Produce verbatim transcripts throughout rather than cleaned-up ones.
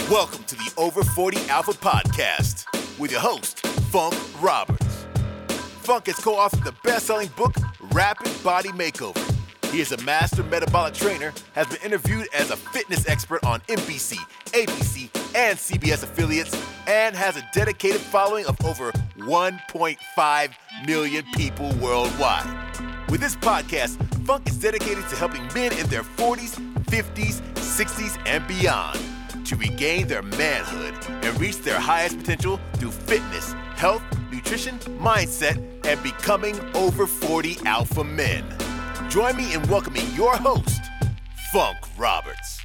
Welcome to the Over forty Alpha Podcast with your host, Funk Roberts. Funk has co-authored the best-selling book, Rapid Body Makeover. He is a master metabolic trainer, has been interviewed as a fitness expert on N B C, A B C, and C B S affiliates, and has a dedicated following of over one point five million people worldwide. With this podcast, Funk is dedicated to helping men in their forties, fifties, sixties, and beyond to regain their manhood and reach their highest potential through fitness, health, nutrition, mindset, and becoming over forty alpha men. Join me in welcoming your host, Funk Roberts.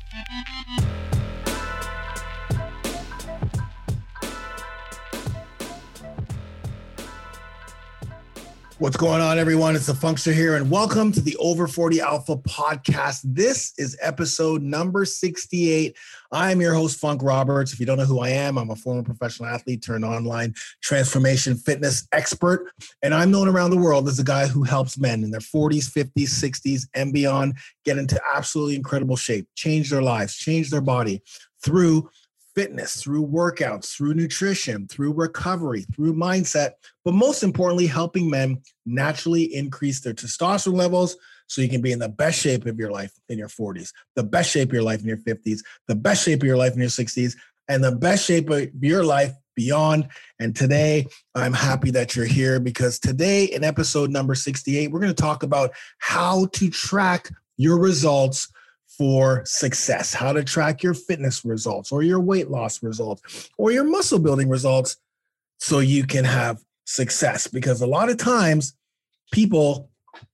What's going on, everyone? It's the Funkster here, and welcome to the Over forty Alpha Podcast. This is episode number sixty-eight. I'm your host, Funk Roberts. If you don't know who I am, I'm a former professional athlete turned online transformation fitness expert, and I'm known around the world as a guy who helps men in their forties, fifties, sixties, and beyond get into absolutely incredible shape, change their lives, change their body through fitness, through workouts, through nutrition, through recovery, through mindset, but most importantly, helping men naturally increase their testosterone levels so you can be in the best shape of your life in your forties, the best shape of your life in your fifties, the best shape of your life in your sixties, and the best shape of your life beyond. And today, I'm happy that you're here because today in episode number sixty-eight, we're going to talk about how to track your results for success, how to track your fitness results or your weight loss results or your muscle building results so you can have success. Because a lot of times people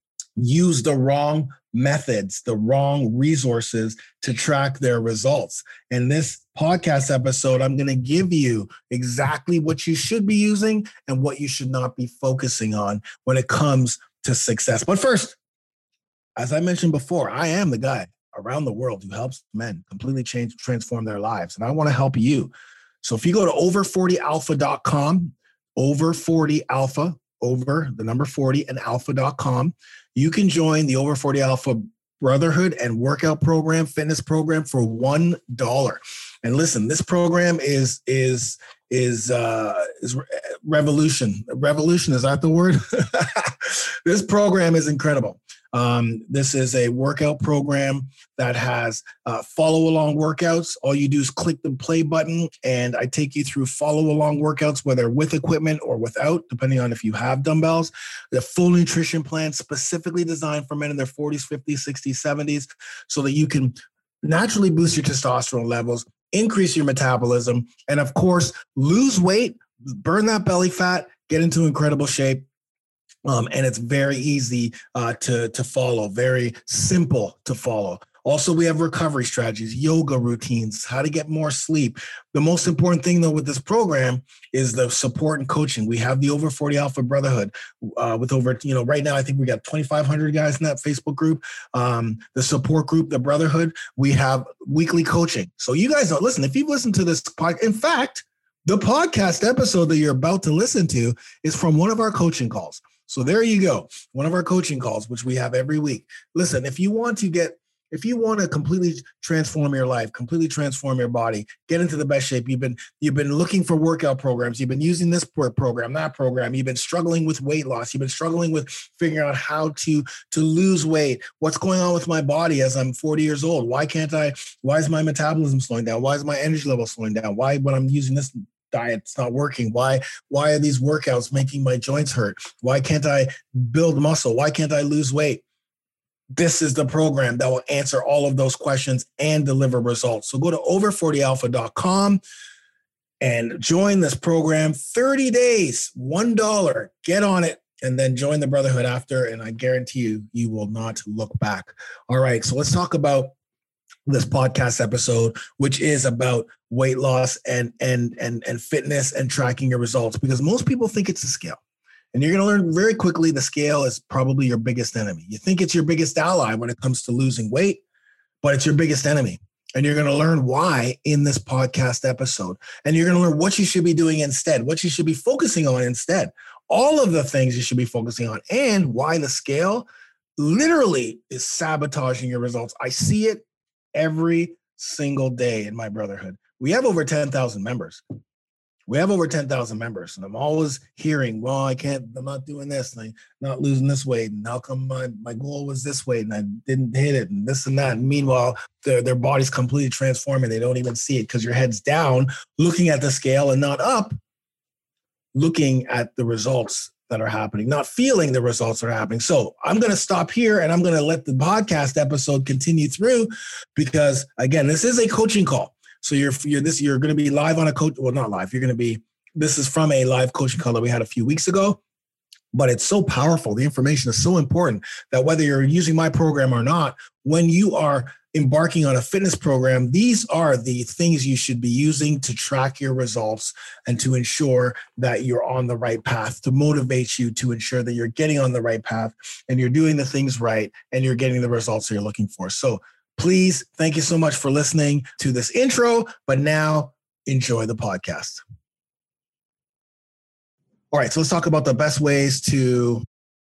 use the wrong methods, the wrong resources to track their results. In this podcast episode, I'm going to give you exactly what you should be using and what you should not be focusing on when it comes to success. But first, as I mentioned before, I am the guy around the world who helps men completely change, transform their lives. And I want to help you. So if you go to over forty alpha dot com, over forty alpha, over the number forty and alpha dot com, you can join the Over forty Alpha Brotherhood and workout program, fitness program for one dollar. And listen, this program is, is, is, uh, is revolution. Revolution, is that the word? This program is incredible. Um, this is a workout program that has uh, follow along workouts. All you do is click the play button and I take you through follow along workouts, whether with equipment or without, depending on if you have dumbbells. The full nutrition plan specifically designed for men in their forties, fifties, sixties, seventies, so that you can naturally boost your testosterone levels, increase your metabolism, and of course, lose weight, burn that belly fat, get into incredible shape. Um, and it's very easy uh, to, to follow, very simple to follow. Also, we have recovery strategies, yoga routines, how to get more sleep. The most important thing, though, with this program is the support and coaching. We have the Over forty Alpha Brotherhood uh, with over, you know, right now, I think we got twenty-five hundred guys in that Facebook group. Um, the support group, the Brotherhood, we have weekly coaching. So you guys know, listen, if you've listened to this podcast, in fact, the podcast episode that you're about to listen to is from one of our coaching calls. So there you go. One of our coaching calls, which we have every week. Listen, if you want to get, if you want to completely transform your life, completely transform your body, get into the best shape, you've been, you've been looking for workout programs, you've been using this program, that program, you've been struggling with weight loss, you've been struggling with figuring out how to, to lose weight. What's going on with my body as I'm forty years old? Why can't I, why is my metabolism slowing down? Why is my energy level slowing down? Why, when I'm using this diet's not working? Why, why are these workouts making my joints hurt? Why can't I build muscle? Why can't I lose weight? This is the program that will answer all of those questions and deliver results. So go to over forty alpha dot com and join this program. thirty days, one dollar, get on it, and then join the Brotherhood after. And I guarantee you, you will not look back. All right. So let's talk about this podcast episode, which is about weight loss and, and, and, and fitness and tracking your results, because most people think it's a scale. And you're going to learn very quickly the scale is probably your biggest enemy. You think it's your biggest ally when it comes to losing weight, but it's your biggest enemy. And you're going to learn why in this podcast episode. And you're going to learn what you should be doing instead, what you should be focusing on instead, all of the things you should be focusing on, and why the scale literally is sabotaging your results. I see it every single day in my brotherhood. We have over ten thousand members. We have over ten thousand members, and I'm always hearing, well, I can't, I'm not doing this, and I'm not losing this weight, and how come my, my goal was this weight, and I didn't hit it, and this and that. And meanwhile, their, their body's completely transforming. They don't even see it because your head's down, looking at the scale, and not up, looking at the results that are happening, not feeling the results that are happening. So I'm going to stop here, and I'm going to let the podcast episode continue through because, again, this is a coaching call. So you're you're this you're going to be live on a coach. Well, not live. You're going to be. This is from a live coaching call that we had a few weeks ago, but it's so powerful. The information is so important that whether you're using my program or not, when you are embarking on a fitness program, these are the things you should be using to track your results and to ensure that you're on the right path, to motivate you to ensure that you're getting on the right path and you're doing the things right and you're getting the results that you're looking for. So please, thank you so much for listening to this intro, but now enjoy the podcast. All right, so let's talk about the best ways to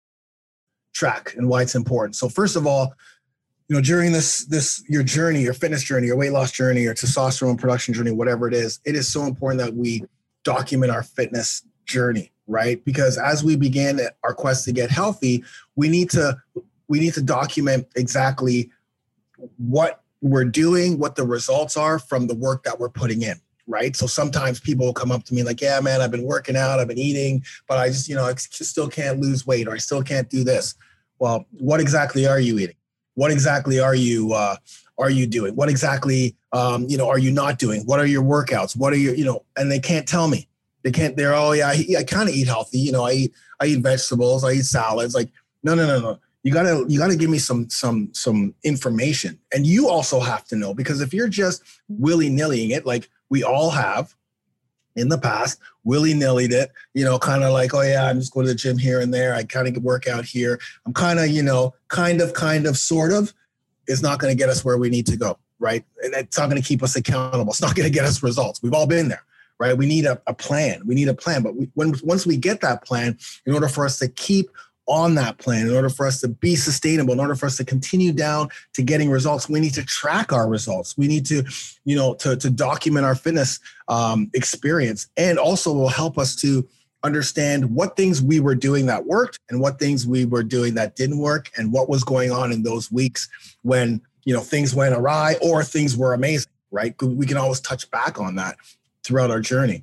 track and why it's important. So first of all, you know, during this, this your journey, your fitness journey, your weight loss journey, your testosterone production journey, whatever it is, it is so important that we document our fitness journey, right? Because as we begin our quest to get healthy, we need to we need to document exactly what we're doing, what the results are from the work that we're putting in, right? So sometimes people will come up to me like, yeah, man, I've been working out, I've been eating, but I just, you know, I just still can't lose weight, or I still can't do this. Well, what exactly are you eating? What exactly are you, uh, are you doing? What exactly, um, you know, are you not doing? What are your workouts? What are your, you know, and they can't tell me. They can't, they're, oh yeah, I, I kind of eat healthy. You know, I eat, I eat vegetables, I eat salads. Like, no, no, no, no. You gotta, you gotta give me some, some, some information. And you also have to know, because if you're just willy-nillying it, like we all have in the past, willy-nillied it, you know, kind of like, oh yeah, I'm just going to the gym here and there. I kind of work out here. I'm kind of, you know, kind of, kind of, sort of, is not going to get us where we need to go, right? And it's not going to keep us accountable. It's not going to get us results. We've all been there, right? We need a, a plan. We need a plan. But we, when once we get that plan, in order for us to keep on that plan, in order for us to be sustainable, in order for us to continue down to getting results, we need to track our results. We need to, you know, to, to document our fitness um, experience, and also will help us to understand what things we were doing that worked and what things we were doing that didn't work, and what was going on in those weeks when, you know, things went awry or things were amazing, right? We can always touch back on that throughout our journey.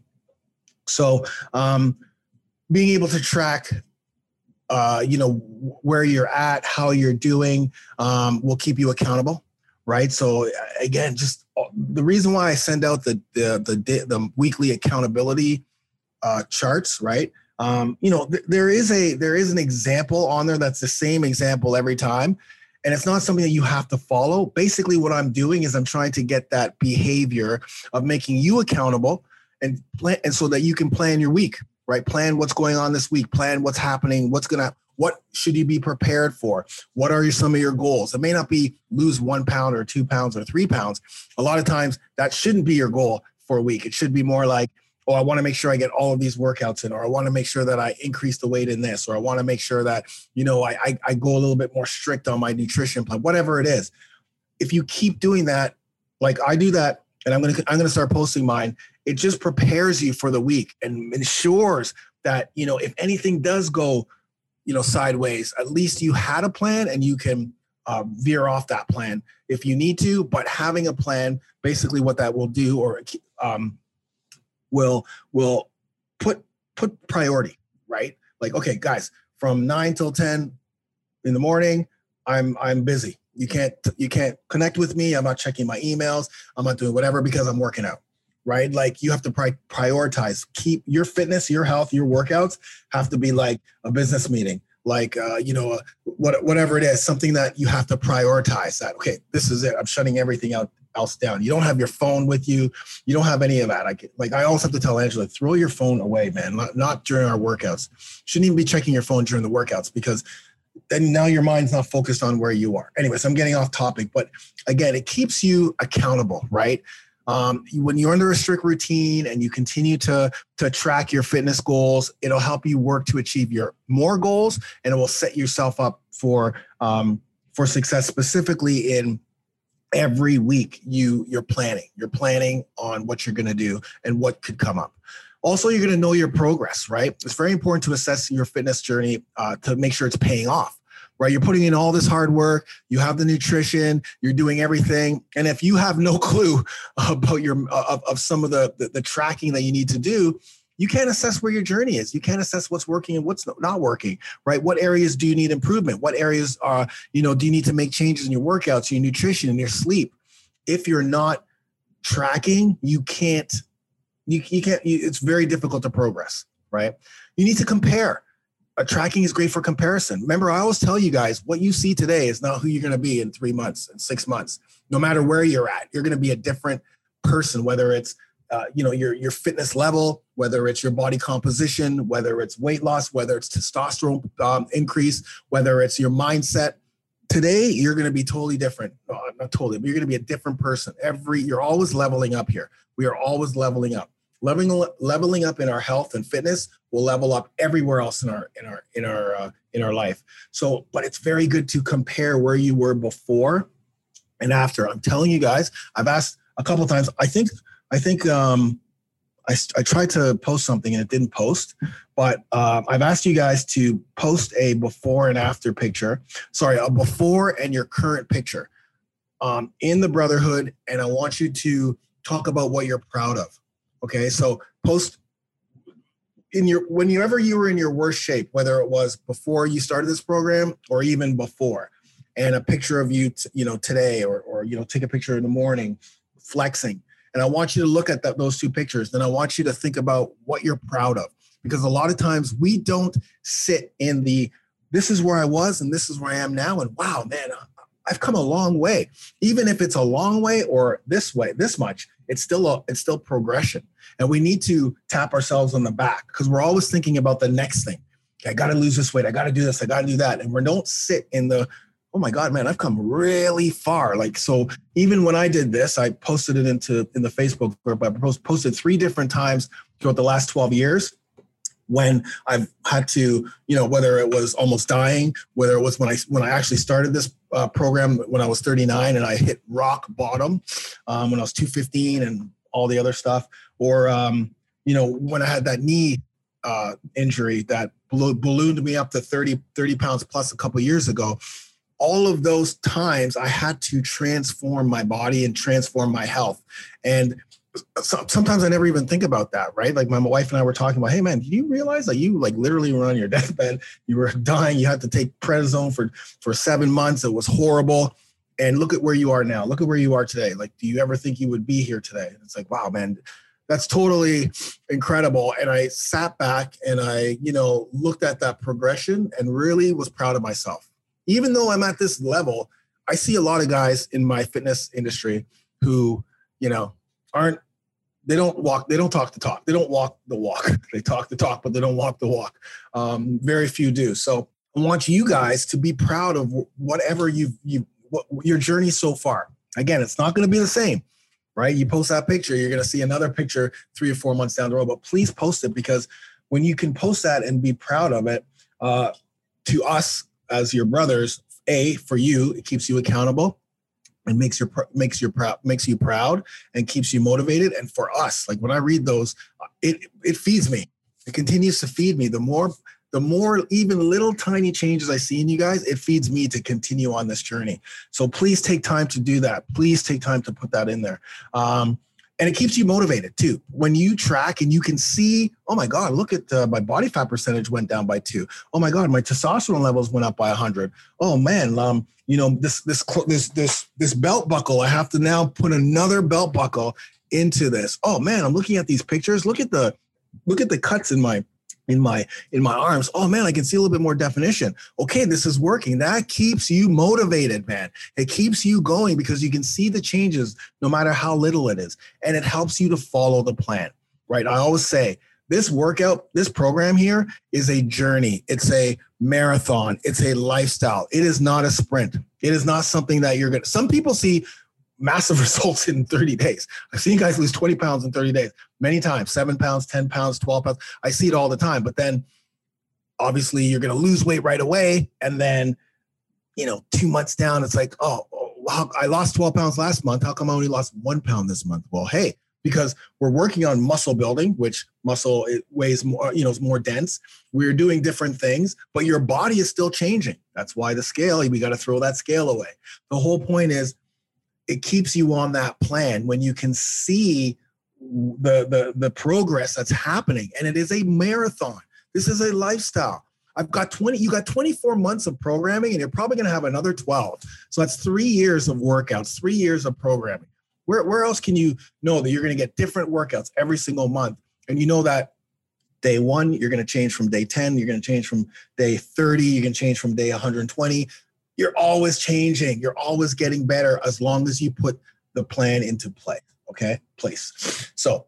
So um, being able to track Uh, you know, where you're at, how you're doing, um, will keep you accountable, right? So again, just the reason why I send out the the the, the weekly accountability uh, charts, right? Um, you know, th- there is a there is an example on there that's the same example every time, and it's not something that you have to follow. Basically, what I'm doing is I'm trying to get that behavior of making you accountable, and plan, and so that you can plan your week. Right? Plan what's going on this week, plan what's happening, what's going to, what should you be prepared for? What are your, some of your goals? It may not be lose one pound or two pounds or three pounds. A lot of times that shouldn't be your goal for a week. It should be more like, oh, I want to make sure I get all of these workouts in, or I want to make sure that I increase the weight in this, or I want to make sure that, you know, I, I, I go a little bit more strict on my nutrition plan, whatever it is. If you keep doing that, like I do that, and I'm going to, I'm going to start posting mine, it just prepares you for the week and ensures that, you know, if anything does go, you know, sideways, at least you had a plan and you can uh, veer off that plan if you need to. But having a plan, basically what that will do, or um, will, will put, put priority, right? Like, okay, guys, from nine till ten in the morning, I'm, I'm busy. You can't, you can't connect with me. I'm not checking my emails. I'm not doing whatever because I'm working out, right? Like you have to pri- prioritize, keep your fitness, your health, your workouts have to be like a business meeting, like, uh, you know, uh, what, whatever it is, something that you have to prioritize that. Okay, this is it. I'm shutting everything out, else down. You don't have your phone with you. You don't have any of that. I get, like, I always have to tell Angela, throw your phone away, man. Not, not during our workouts. Shouldn't even be checking your phone during the workouts, because then now your mind's not focused on where you are. Anyways, I'm getting off topic, but again, it keeps you accountable, right? Um, when you're under a strict routine and you continue to, to track your fitness goals, it'll help you work to achieve your more goals, and it will set yourself up for, um, for success, specifically in every week you you're planning. You're planning on what you're going to do and what could come up. Also, you're going to know your progress, right? It's very important to assess your fitness journey uh, to make sure it's paying off, right? You're putting in all this hard work. You have the nutrition. You're doing everything. And if you have no clue about your of, of some of the, the the tracking that you need to do, you can't assess where your journey is. You can't assess what's working and what's not working, right? What areas do you need improvement? What areas are, you know, do you need to make changes in your workouts, your nutrition, and your sleep? If you're not tracking, you can't, you, you can't, you, it's very difficult to progress, right? You need to compare. Uh, tracking is great for comparison. Remember, I always tell you guys, what you see today is not who you're going to be in three months and six months. No matter where you're at, you're going to be a different person, whether it's Uh, you know, your your fitness level, whether it's your body composition, whether it's weight loss, whether it's testosterone um, increase, whether it's your mindset. Today, you're going to be totally different. Uh, not totally, but you're going to be a different person. Every you're always leveling up here. We are always leveling up. Leveling leveling up in our health and fitness will level up everywhere else in our in our in our uh, in our life. So, but it's very good to compare where you were before and after. I'm telling you guys, I've asked a couple of times. I think. I think um, I, I tried to post something and it didn't post, but uh, I've asked you guys to post a before and after picture. Sorry, a before and your current picture um, in the Brotherhood. And I want you to talk about what you're proud of. Okay, so post in your whenever you were in your worst shape, whether it was before you started this program or even before, and a picture of you, t- you know, today, or or you know, take a picture in the morning, flexing. And I want you to look at that, those two pictures. Then I want you to think about what you're proud of. Because a lot of times we don't sit in the, this is where I was and this is where I am now. And wow, man, I've come a long way. Even if it's a long way or this way, this much, it's still a, it's still progression. And we need to tap ourselves on the back because we're always thinking about the next thing. Okay, I got to lose this weight. I got to do this. I got to do that. And we don't sit in the, oh my God, man, I've come really far. Like, so even when I did this, I posted it into in the Facebook group. I post, posted three different times throughout the last twelve years when I've had to, you know, whether it was almost dying, whether it was when I, when I actually started this uh, program, when I was thirty-nine and I hit rock bottom um, when I was two fifteen and all the other stuff, or, um, you know, when I had that knee uh, injury that ballooned me up to thirty, thirty pounds plus a couple of years ago. All of those times I had to transform my body and transform my health. And so, sometimes I never even think about that, right? Like my wife and I were talking about, hey man, did you realize that you like literally were on your deathbed? You were dying. You had to take prednisone for, for seven months. It was horrible. And look at where you are now. Look at where you are today. Like, do you ever think you would be here today? It's like, wow, man, that's totally incredible. And I sat back and I, you know, looked at that progression and really was proud of myself. Even though I'm at this level, I see a lot of guys in my fitness industry who, you know, aren't, they don't walk, they don't talk the talk. They don't walk the walk. They talk the talk, but they don't walk the walk. Um, very few do. So I want you guys to be proud of whatever you've, you, what, your journey so far. Again, it's not going to be the same, right? You post that picture, you're going to see another picture three or four months down the road, but please post it because when you can post that and be proud of it, uh, to us, as your brothers, A, for you, it keeps you accountable and makes your makes your proud makes you proud and keeps you motivated. And for us, like when I read those, it it feeds me. It continues to feed me. The more the more even little tiny changes I see in you guys, it feeds me to continue on this journey. So please take time to do that. Please take time to put that in there. Um, And it keeps you motivated too. When you track and you can see, oh my God, look at uh, my body fat percentage went down by two. Oh my God, my testosterone levels went up by a hundred. Oh man, um, you know, this this this this this belt buckle, I have to now put another belt buckle into this. Oh man, I'm looking at these pictures. Look at the look at the cuts in my in my in my arms. Oh man, I can see a little bit more definition. Okay, this is working. That keeps you motivated, man. It keeps you going because you can see the changes no matter how little it is. And it helps you to follow the plan, right? I always say this workout, this program here is a journey. It's a marathon. It's a lifestyle. It is not a sprint. It is not something that you're going to, some people see massive results in thirty days. I've seen guys lose twenty pounds in thirty days, many times, seven pounds, ten pounds, twelve pounds. I see it all the time. But then obviously you're going to lose weight right away. And then, you know, two months down, it's like, oh, how, I lost twelve pounds last month. How come I only lost one pound this month? Well, hey, because we're working on muscle building, which muscle it weighs more, you know, is more dense. We're doing different things, but your body is still changing. That's why the scale, we got to throw that scale away. The whole point is it keeps you on that plan when you can see the, the, the progress that's happening. And it is a marathon. This is a lifestyle. I've got twenty, you got twenty-four months of programming, and you're probably going to have another twelve. So that's three years of workouts, three years of programming. Where, where else can you know that you're going to get different workouts every single month? And you know that day one, you're going to change from day ten. You're going to change from day thirty. You're going to change from day one hundred twenty. You're always changing. You're always getting better as long as you put the plan into play. Okay, place. So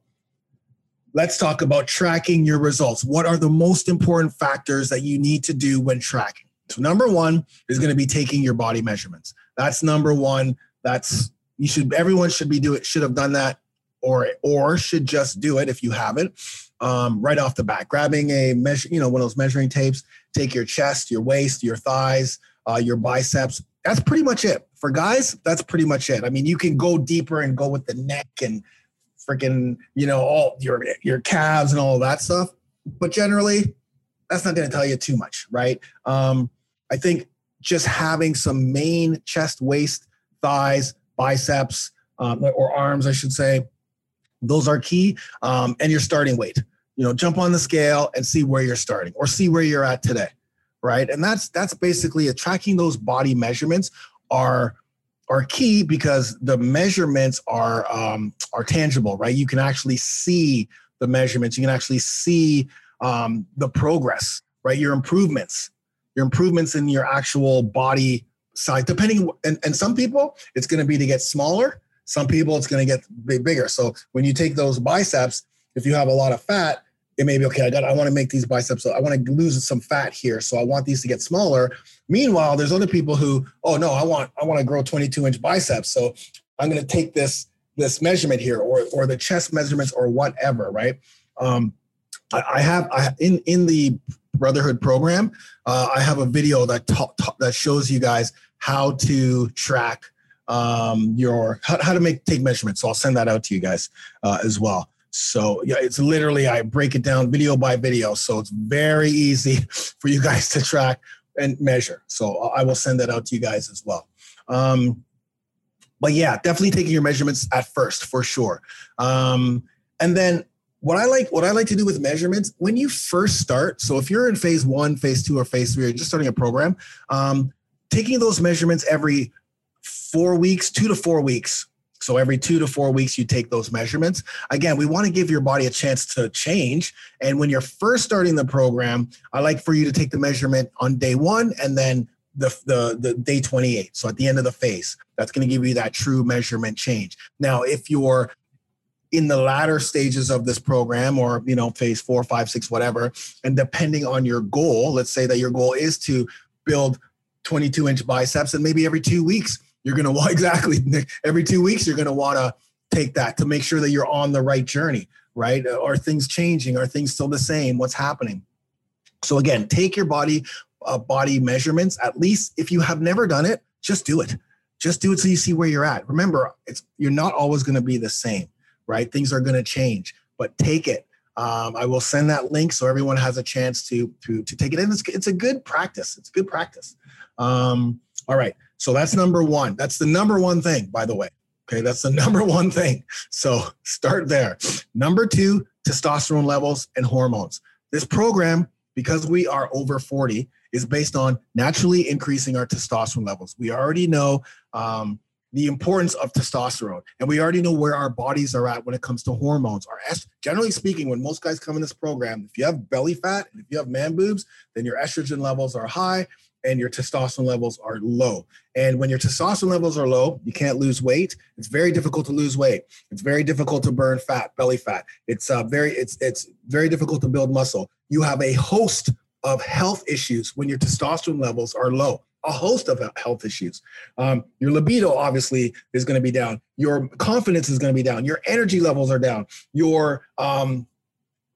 let's talk about tracking your results. What are the most important factors that you need to do when tracking? So number one is going to be taking your body measurements. That's number one. That's you should. Everyone should be do it. Should have done that, or or should just do it if you haven't. Um, right off the bat, grabbing a measure, you know, one of those measuring tapes. Take your chest, your waist, your thighs, uh, your biceps. That's pretty much it. For guys, that's pretty much it. I mean, you can go deeper and go with the neck and freaking, you know, all your your calves and all of that stuff. But generally, that's not going to tell you too much, right? Um, I think just having some main chest, waist, thighs, biceps, um, or arms, I should say, those are key. Um, and your starting weight. You know, jump on the scale and see where you're starting, or see where you're at today, right? And that's that's basically it. Tracking those body measurements are are key because the measurements are um, are tangible, right? You can actually see the measurements. You can actually see um, the progress, right? Your improvements, your improvements in your actual body size, depending. And, and some people, it's going to be to get smaller. Some people, it's going to get big, bigger. So when you take those biceps, if you have a lot of fat, it may be, okay, I got, I want to make these biceps, I want to lose some fat here. So I want these to get smaller. Meanwhile, there's other people who, oh no, I want, I want to grow twenty-two inch biceps. So I'm going to take this, this measurement here, or, or the chest measurements, or whatever. Right. Um, I, I have, I in, in the Brotherhood program, uh, I have a video that ta- ta- that shows you guys how to track um, your, how, how to make, take measurements. So I'll send that out to you guys uh, as well. So yeah, it's literally, I break it down video by video. So it's very easy for you guys to track and measure. So I will send that out to you guys as well. Um, but yeah, definitely taking your measurements at first, for sure. Um, and then what I like, what I like to do with measurements when you first start. So if you're in phase one, phase two, or phase three, or just starting a program, um, taking those measurements every four weeks, two to four weeks. So every two to four weeks, you take those measurements. Again, we want to give your body a chance to change. And when you're first starting the program, I like for you to take the measurement on day one and then the, the, the day twenty-eight. So at the end of the phase, that's going to give you that true measurement change. Now, if you're in the latter stages of this program, or, you know, phase four, five, six, whatever, and depending on your goal, let's say that your goal is to build twenty-two inch biceps, and maybe every two weeks, you're going to want exactly every two weeks, you're going to want to take that to make sure that you're on the right journey, right? Are things changing? Are things still the same? What's happening? So again, take your body, uh, body measurements. At least if you have never done it, just do it. Just do it so you see where you're at. Remember, it's, you're not always going to be the same, right? Things are going to change, but take it. Um, I will send that link so everyone has a chance to, to, to take it in. It's, it's a good practice. It's good practice. Um, all right. So that's number one. That's the number one thing, by the way. Okay, that's the number one thing. So start there. Number two, testosterone levels and hormones. This program, because we are over forty, is based on naturally increasing our testosterone levels. We already know um, the importance of testosterone, and we already know where our bodies are at when it comes to hormones. Our est- generally speaking, when most guys come in this program, if you have belly fat and if you have man boobs, then your estrogen levels are high and your testosterone levels are low. And when your testosterone levels are low, you can't lose weight. It's very difficult to lose weight. It's very difficult to burn fat, belly fat. It's uh, very, it's it's very difficult to build muscle. You have a host of health issues when your testosterone levels are low. A host of health issues. Um, your libido obviously is going to be down. Your confidence is going to be down. Your energy levels are down. Your um,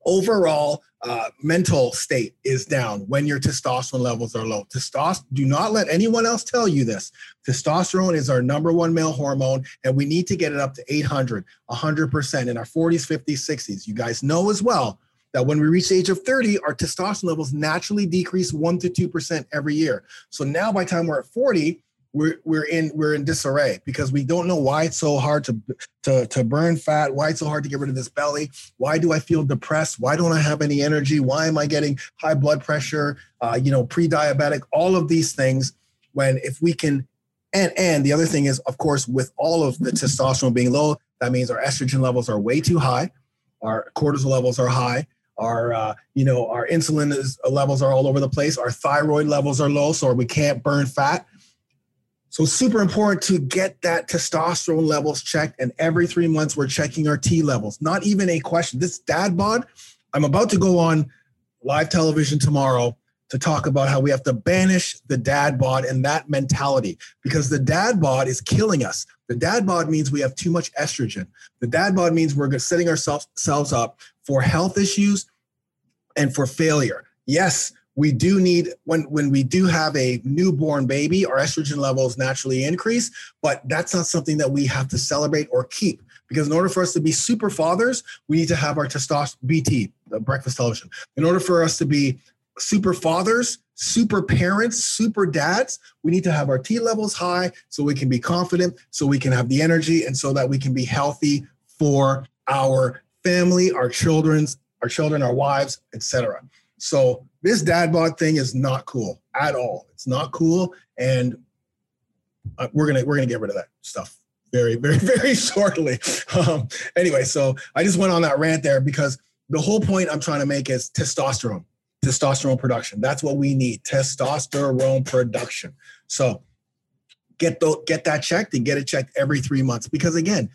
overall uh, mental state is down when your testosterone levels are low. Testosterone, do not let anyone else tell you this. Testosterone is our number one male hormone, and we need to get it up to eight hundred, one hundred percent in our forties, fifties, sixties. You guys know as well that when we reach the age of thirty, our testosterone levels naturally decrease one to two percent every year. So now by the time we're at forty, we're we're in we're in disarray because we don't know why it's so hard to to to burn fat, why it's so hard to get rid of this belly, why do I feel depressed, why don't I have any energy, why am I getting high blood pressure, uh, you know, pre-diabetic, all of these things. When if we can, and and the other thing is, of course, with all of the testosterone being low, that means our estrogen levels are way too high, our cortisol levels are high. Our, uh, you know, our insulin is, levels are all over the place. Our thyroid levels are low, so we can't burn fat. So it's super important to get that testosterone levels checked. And every three months, we're checking our T levels. Not even a question. This dad bod, I'm about to go on live television tomorrow to talk about how we have to banish the dad bod and that mentality, because the dad bod is killing us. The dad bod means we have too much estrogen. The dad bod means we're setting ourselves ourselves up for health issues and for failure. Yes, we do need, when, when we do have a newborn baby, our estrogen levels naturally increase, but that's not something that we have to celebrate or keep. Because in order for us to be super fathers, we need to have our testosterone, B T, the breakfast television. In order for us to be super fathers, super parents, super dads, we need to have our T levels high so we can be confident, so we can have the energy, and so that we can be healthy for our family, our children's, our children, our wives, et cetera. So this dad bod thing is not cool at all. It's not cool, and uh, we're gonna we're gonna get rid of that stuff very, very, very shortly. Um, anyway, so I just went on that rant there because the whole point I'm trying to make is testosterone, testosterone production. That's what we need, testosterone production. So get the, get that checked and get it checked every three months because again,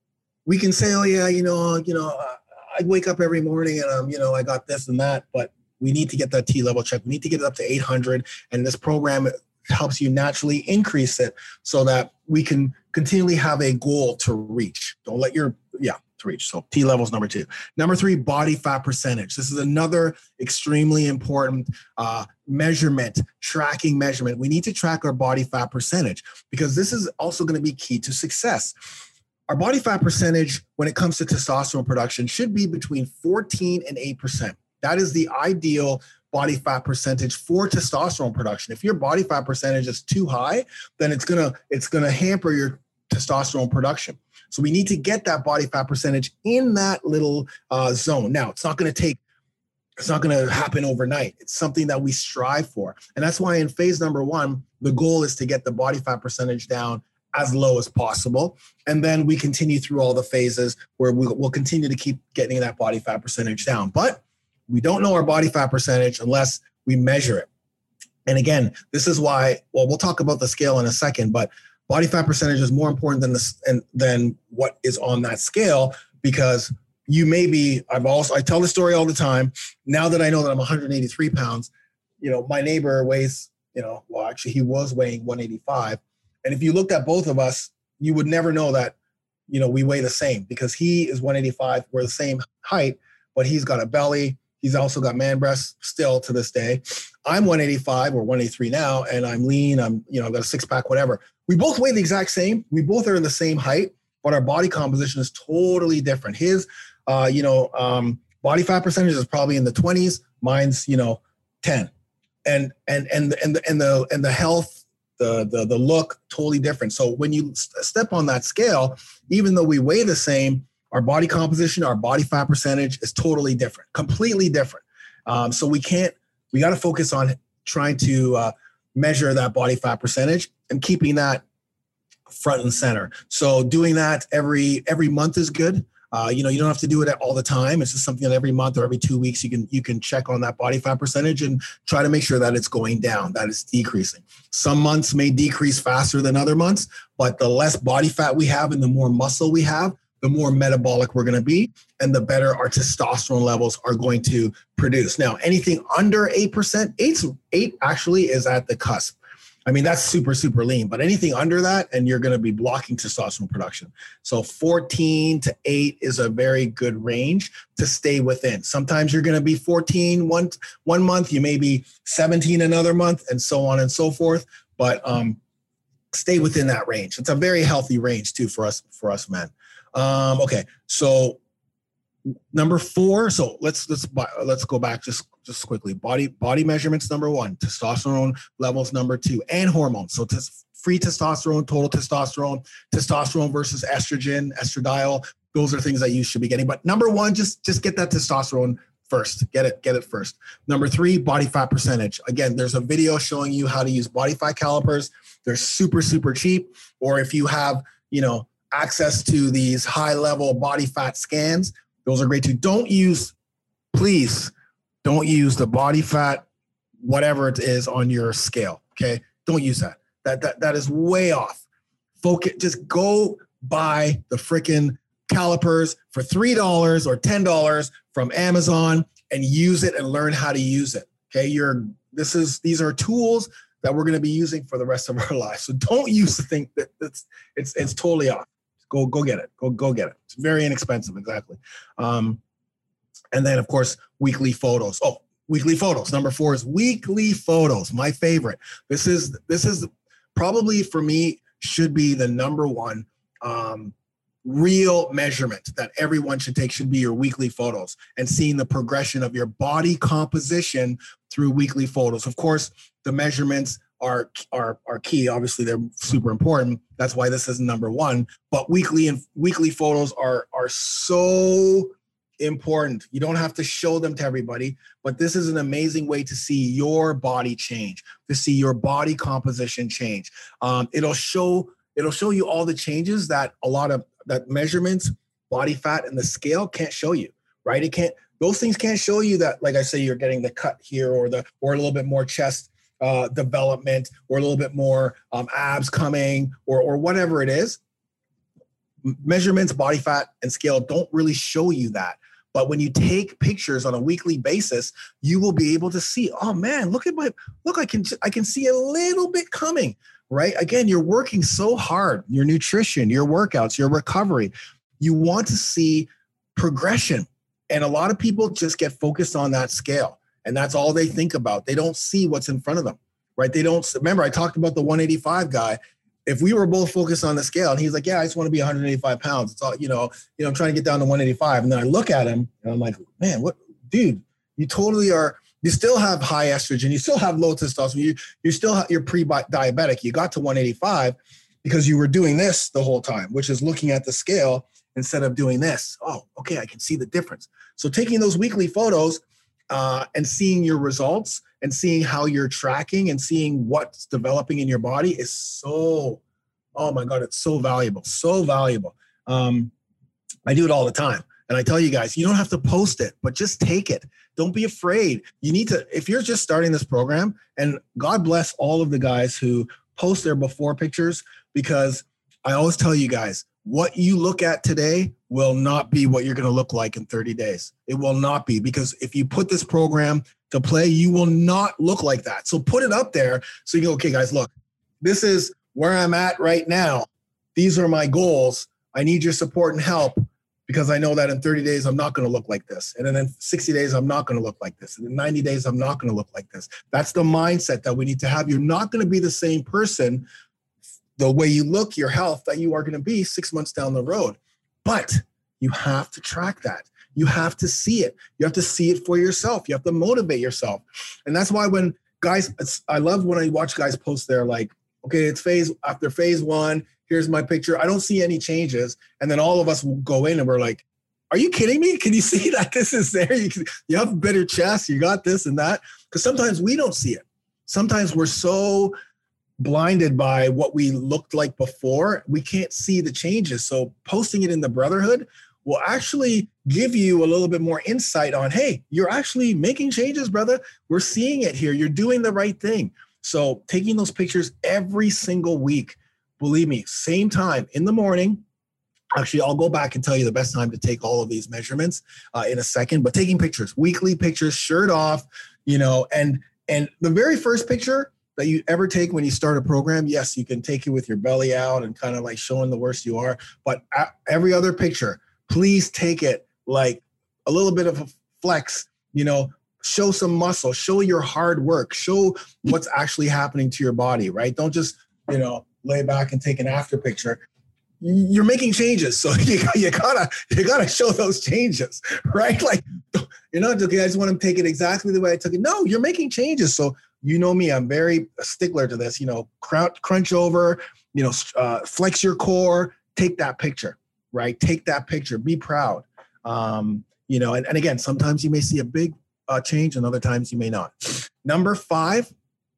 we can say, oh yeah, you know, you know, uh, I wake up every morning and um, you know, I got this and that, but we need to get that T level checked. We need to get it up to eight hundred, and this program helps you naturally increase it so that we can continually have a goal to reach. Don't let your, yeah, to reach. So T levels number two. Number three, body fat percentage. This is another extremely important uh, measurement, tracking measurement. We need to track our body fat percentage because this is also going to be key to success. Our body fat percentage, when it comes to testosterone production, should be between fourteen and eight percent. That is the ideal body fat percentage for testosterone production. If your body fat percentage is too high, then it's gonna it's gonna hamper your testosterone production. So we need to get that body fat percentage in that little uh, zone. Now, it's not gonna take, it's not gonna happen overnight. It's something that we strive for. And that's why in phase number one, the goal is to get the body fat percentage down as low as possible. And then we continue through all the phases where we, we'll continue to keep getting that body fat percentage down. But we don't know our body fat percentage unless we measure it. And again, this is why, well, we'll talk about the scale in a second, but body fat percentage is more important than this and than what is on that scale, because you may be, I've also, I tell the story all the time. Now that I know that I'm one hundred eighty-three pounds, you know, my neighbor weighs, you know, well, actually he was weighing one eighty-five. And if you looked at both of us, you would never know that, you know, we weigh the same because he is one eighty-five. We're the same height, but he's got a belly. He's also got man breasts still to this day. I'm one eighty-five or one eighty-three now, and I'm lean. I'm, you know, I've got a six pack, whatever. We both weigh the exact same. We both are in the same height, but our body composition is totally different. His, uh, you know, um, body fat percentage is probably in the twenties. Mine's, you know, ten. And, and, and, and, the, and the, and the health, the, the, the look, totally different. So when you step on that scale, even though we weigh the same, our body composition, our body fat percentage is totally different, completely different. Um, so we can't, we got to focus on trying to uh, measure that body fat percentage and keeping that front and center. So doing that every every month is good. Uh, you know, you don't have to do it all the time. It's just something that every month or every two weeks you can you can check on that body fat percentage and try to make sure that it's going down, that it's decreasing. Some months may decrease faster than other months, but the less body fat we have and the more muscle we have, the more metabolic we're going to be and the better our testosterone levels are going to produce. Now, anything under eight percent, eight, eight actually is at the cusp. I mean, that's super, super lean, but anything under that, and you're going to be blocking testosterone production. So fourteen to eight is a very good range to stay within. Sometimes you're going to be fourteen one, one month, you may be seventeen another month, and so on and so forth. But um, stay within that range. It's a very healthy range too for us, for us men. Um, okay, so number four. So let's let's let's go back just just quickly. Body body measurements number one, testosterone levels number two, and hormones. So tes- free testosterone, total testosterone, testosterone versus estrogen, estradiol. Those are things that you should be getting. But number one, just just get that testosterone first. Get it get it first. Number three, body fat percentage. Again, there's a video showing you how to use body fat calipers. They're super super cheap. Or if you have you know access to these high level body fat scans, those are great too. Don't use, please, don't use the body fat, whatever it is on your scale, okay? Don't use that. That that that is way off. Focus, just go buy the freaking calipers for three dollars or ten dollars from Amazon and use it and learn how to use it, okay? You're, this is, these are tools that we're gonna be using for the rest of our lives. So don't use the thing that it's, it's, it's totally off. Go, go get it. Go, go get it. It's very inexpensive. Exactly. Um, and then of course, weekly photos. Oh, weekly photos. Number four is weekly photos. My favorite. This is, this is probably for me should be the number one um, real measurement that everyone should take, should be your weekly photos and seeing the progression of your body composition through weekly photos. Of course, the measurements are, are, are key. Obviously, they're super important. That's why this is number one. But weekly and weekly photos are, are so important. You don't have to show them to everybody, but this is an amazing way to see your body change, to see your body composition change. Um, it'll show it'll show you all the changes that a lot of that measurements, body fat, and the scale can't show you, right? It can't. Those things can't show you that, like I say, you're getting the cut here or the or a little bit more chest Uh, development or a little bit more um, abs coming or or whatever it is. Measurements, body fat, and scale don't really show you that. But when you take pictures on a weekly basis, you will be able to see, oh man, look at my, look, I can, I can see a little bit coming, right? Again, you're working so hard, your nutrition, your workouts, your recovery. You want to see progression. And a lot of people just get focused on that scale. And that's all they think about. They don't see what's in front of them, right? They don't, remember I talked about the one eighty-five guy. If we were both focused on the scale and he's like, yeah, I just want to be one hundred eighty-five pounds. It's all, you know, you know, I'm trying to get down to one eighty-five. And then I look at him and I'm like, man, what, dude, you totally are, you still have high estrogen. You still have low testosterone. You, you still, you're pre-diabetic. You got to one eighty-five because you were doing this the whole time, which is looking at the scale instead of doing this. Oh, okay. I can see the difference. So taking those weekly photos, Uh, and seeing your results and seeing how you're tracking and seeing what's developing in your body is so, oh my God, it's so valuable, so valuable. Um, I do it all the time. And I tell you guys, you don't have to post it, but just take it. Don't be afraid. You need to, if you're just starting this program, and God bless all of the guys who post their before pictures, because I always tell you guys, what you look at today will not be what you're going to look like in thirty days. It will not be, because if you put this program to play, you will not look like that. So put it up there so you go, okay, guys, look, this is where I'm at right now. These are my goals. I need your support and help, because I know that in thirty days, I'm not going to look like this. And then in sixty days, I'm not going to look like this. And in ninety days, I'm not going to look like this. That's the mindset that we need to have. You're not going to be the same person, the way you look, your health, that you are going to be six months down the road. But you have to track that. You have to see it. You have to see it for yourself. You have to motivate yourself. And that's why when guys, it's, I love when I watch guys post there like, okay, it's phase after phase one. Here's my picture. I don't see any changes. And then all of us will go in and we're like, are you kidding me? Can you see that this is there? You, can, you have a better chest. You got this and that. Because sometimes we don't see it. Sometimes we're so blinded by what we looked like before, we can't see the changes. So posting it in the Brotherhood will actually give you a little bit more insight on, hey, you're actually making changes, brother. We're seeing it here. You're doing the right thing. So taking those pictures every single week, believe me, same time in the morning. Actually, I'll go back and tell you the best time to take all of these measurements uh, in a second, but taking pictures, weekly pictures, shirt off, you know, and, and the very first picture that you ever take when you start a program, yes, you can take it with your belly out and kind of like showing the worst you are. But every other picture, please take it like a little bit of a flex, you know, show some muscle, show your hard work, show what's actually happening to your body, right? Don't just, you know, lay back and take an after picture. You're making changes. So you, you gotta, you gotta show those changes, right? Like, you're not okay, I just want to take it exactly the way I took it. No, you're making changes. So you know me, I'm very a stickler to this, you know, crunch, crunch over, you know, uh, flex your core, take that picture, right? Take that picture, be proud. Um, you know, and, and again, sometimes you may see a big uh, change and other times you may not. Number five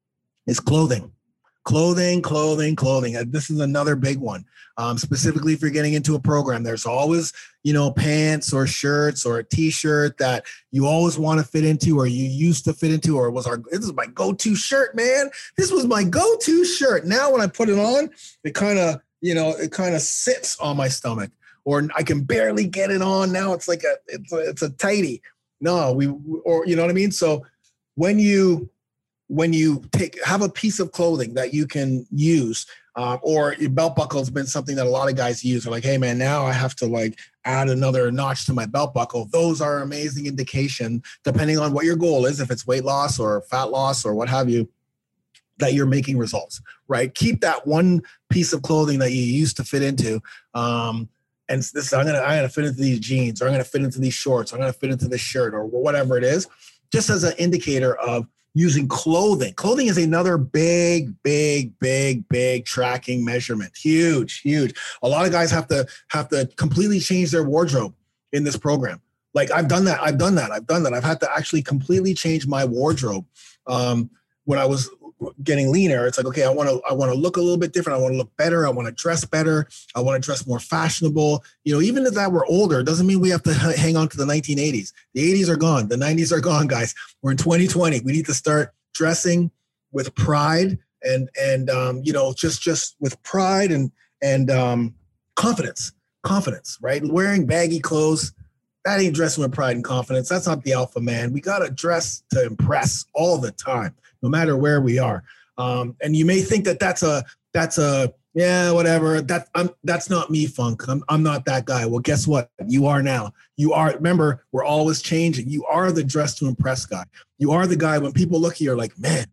is clothing. Clothing, clothing, clothing. This is another big one. Um, specifically if you're getting into a program, there's always, you know, pants or shirts or a t-shirt that you always want to fit into, or you used to fit into, or was our, this is my go-to shirt, man. This was my go-to shirt. Now when I put it on, it kind of, you know, it kind of sits on my stomach, or I can barely get it on. Now it's like a, it's a, it's a tighty. No, we, or, you know what I mean? So when you, when you take, have a piece of clothing that you can use, uh, or your belt buckle has been something that a lot of guys use. They're like, hey man, now I have to like add another notch to my belt buckle. Those are amazing indication, depending on what your goal is, if it's weight loss or fat loss or what have you, that you're making results, right? Keep that one piece of clothing that you used to fit into. Um, and this, I'm gonna, I'm gonna fit into these jeans, or I'm gonna fit into these shorts, or I'm gonna fit into this shirt, or whatever it is, just as an indicator of using clothing. Clothing is another big, big, big, big tracking measurement. Huge, huge. A lot of guys have to have to completely change their wardrobe in this program. Like I've done that. I've done that. I've done that. I've had to actually completely change my wardrobe. Um, when I was getting leaner, it's like, okay, I want to, I want to look a little bit different. I want to look better. I want to dress better. I want to dress more fashionable. You know, even if that we're older, it doesn't mean we have to h- hang on to the nineteen eighties. The eighties are gone. The nineties are gone, guys. We're in twenty twenty. We need to start dressing with pride and, and, um, you know, just, just with pride and, and, um, confidence, confidence, right? Wearing baggy clothes, that ain't dressing with pride and confidence. That's not the alpha man. We got to dress to impress all the time, no matter where we are. Um, and you may think that that's a, that's a, yeah, whatever. That I'm, that's not me, Funk. I'm, I'm not that guy. Well, guess what? You are now. You are, remember, we're always changing. You are the dress to impress guy. You are the guy when people look at you, are like, man,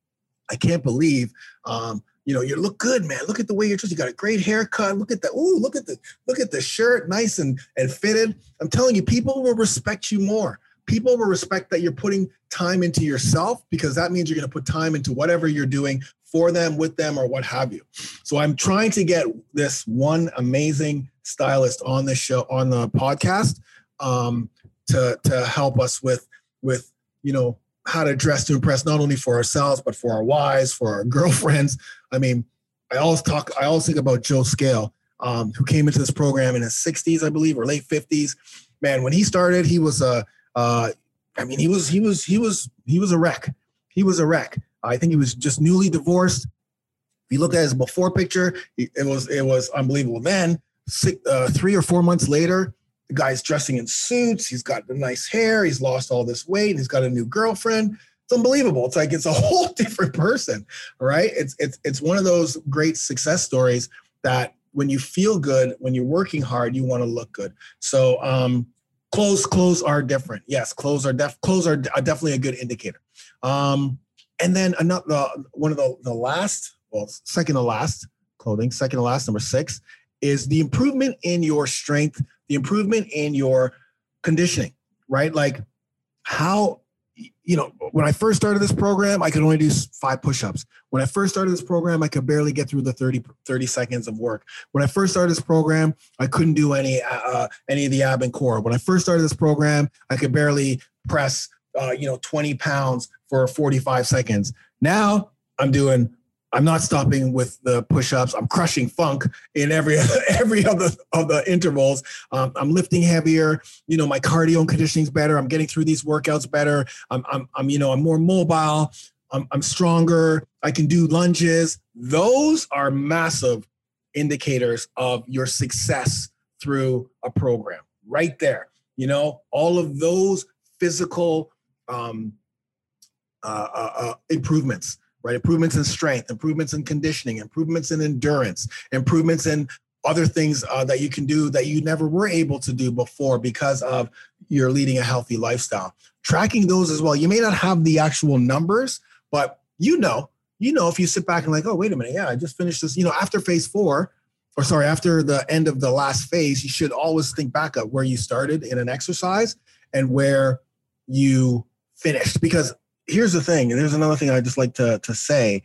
I can't believe, um, you know, you look good, man. Look at the way you're dressed. You got a great haircut. Look at that. Ooh, look at the, look at the shirt, nice and, and fitted. I'm telling you, people will respect you more. People will respect that you're putting time into yourself, because that means you're going to put time into whatever you're doing for them, with them, or what have you. So I'm trying to get this one amazing stylist on this show, on the podcast, um, to, to help us with, with, you know, how to dress to impress, not only for ourselves, but for our wives, for our girlfriends. I mean, I always talk, I always think about Joe Scale, um, who came into this program in his sixties, I believe, or late fifties. Man, when he started, he was a, uh, I mean, he was, he was, he was, he was a wreck. He was a wreck. I think he was just newly divorced. If you look at his before picture, it was, it was unbelievable. Then six, uh, three or four months later, the guy's dressing in suits. He's got the nice hair. He's lost all this weight. He's got a new girlfriend. It's unbelievable. It's like, it's a whole different person, right? It's, it's, it's one of those great success stories that when you feel good, when you're working hard, you want to look good. So, um, Clothes, clothes are different. Yes, clothes are def, clothes are, are definitely a good indicator. Um, and then another, uh, one of the, the last, well, second to last clothing, second to last, number six, is the improvement in your strength, the improvement in your conditioning, right? Like how, you know, when I first started this program, I could only do five push-ups. When I first started this program, I could barely get through the thirty, thirty seconds of work. When I first started this program, I couldn't do any, uh, any of the ab and core. When I first started this program, I could barely press, uh, you know, twenty pounds for forty-five seconds. Now I'm doing, I'm not stopping with the push-ups. I'm crushing funk in every, every of the, of the intervals. Um, I'm lifting heavier. You know, my cardio and conditioning is better. I'm getting through these workouts better. I'm, I'm, I'm, you know, I'm more mobile. I'm, I'm stronger. I can do lunges. Those are massive indicators of your success through a program right there. You know, all of those physical um, uh, uh, uh, improvements right? Improvements in strength, improvements in conditioning, improvements in endurance, improvements in other things uh, that you can do that you never were able to do before because of you're leading a healthy lifestyle. Tracking those as well. You may not have the actual numbers, but you know, you know, if you sit back and like, oh, wait a minute, yeah, I just finished this, you know, after phase four, or sorry, after the end of the last phase, you should always think back at where you started in an exercise and where you finished. Because here's the thing, and there's another thing I just like to, to say.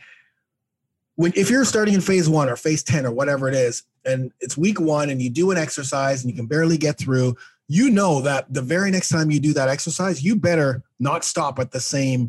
When, if you're starting in phase one or phase ten or whatever it is, and it's week one and you do an exercise and you can barely get through, you know that the very next time you do that exercise, you better not stop at the same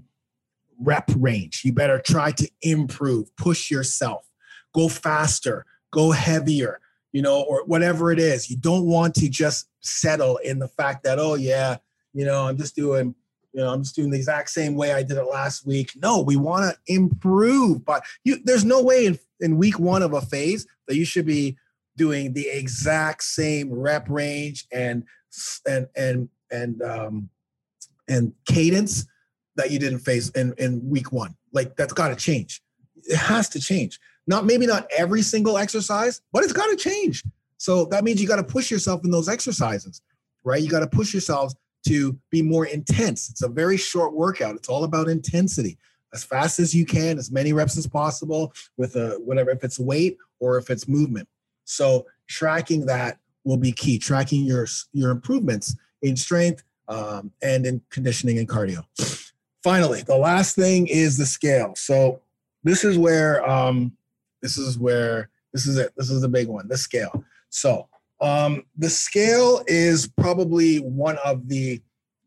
rep range. You better try to improve, push yourself, go faster, go heavier, you know, or whatever it is. You don't want to just settle in the fact that, oh yeah, you know, I'm just doing, you know, I'm just doing the exact same way I did it last week. No, we want to improve, but you, there's no way in, in week one of a phase that you should be doing the exact same rep range and, and, and, and, um, and cadence that you did in phase in, in week one. Like that's got to change. It has to change. Not maybe not every single exercise, but it's got to change. So that means you got to push yourself in those exercises, right? You got to push yourselves to be more intense. It's a very short workout. It's all about intensity. As fast as you can, as many reps as possible with a whatever, if it's weight or if it's movement. So tracking that will be key. Tracking your your improvements in strength um, and in conditioning and cardio. Finally, the last thing is the scale. So this is where um, this is where this is it. This is the big one. The scale. So um, the scale is probably one of the.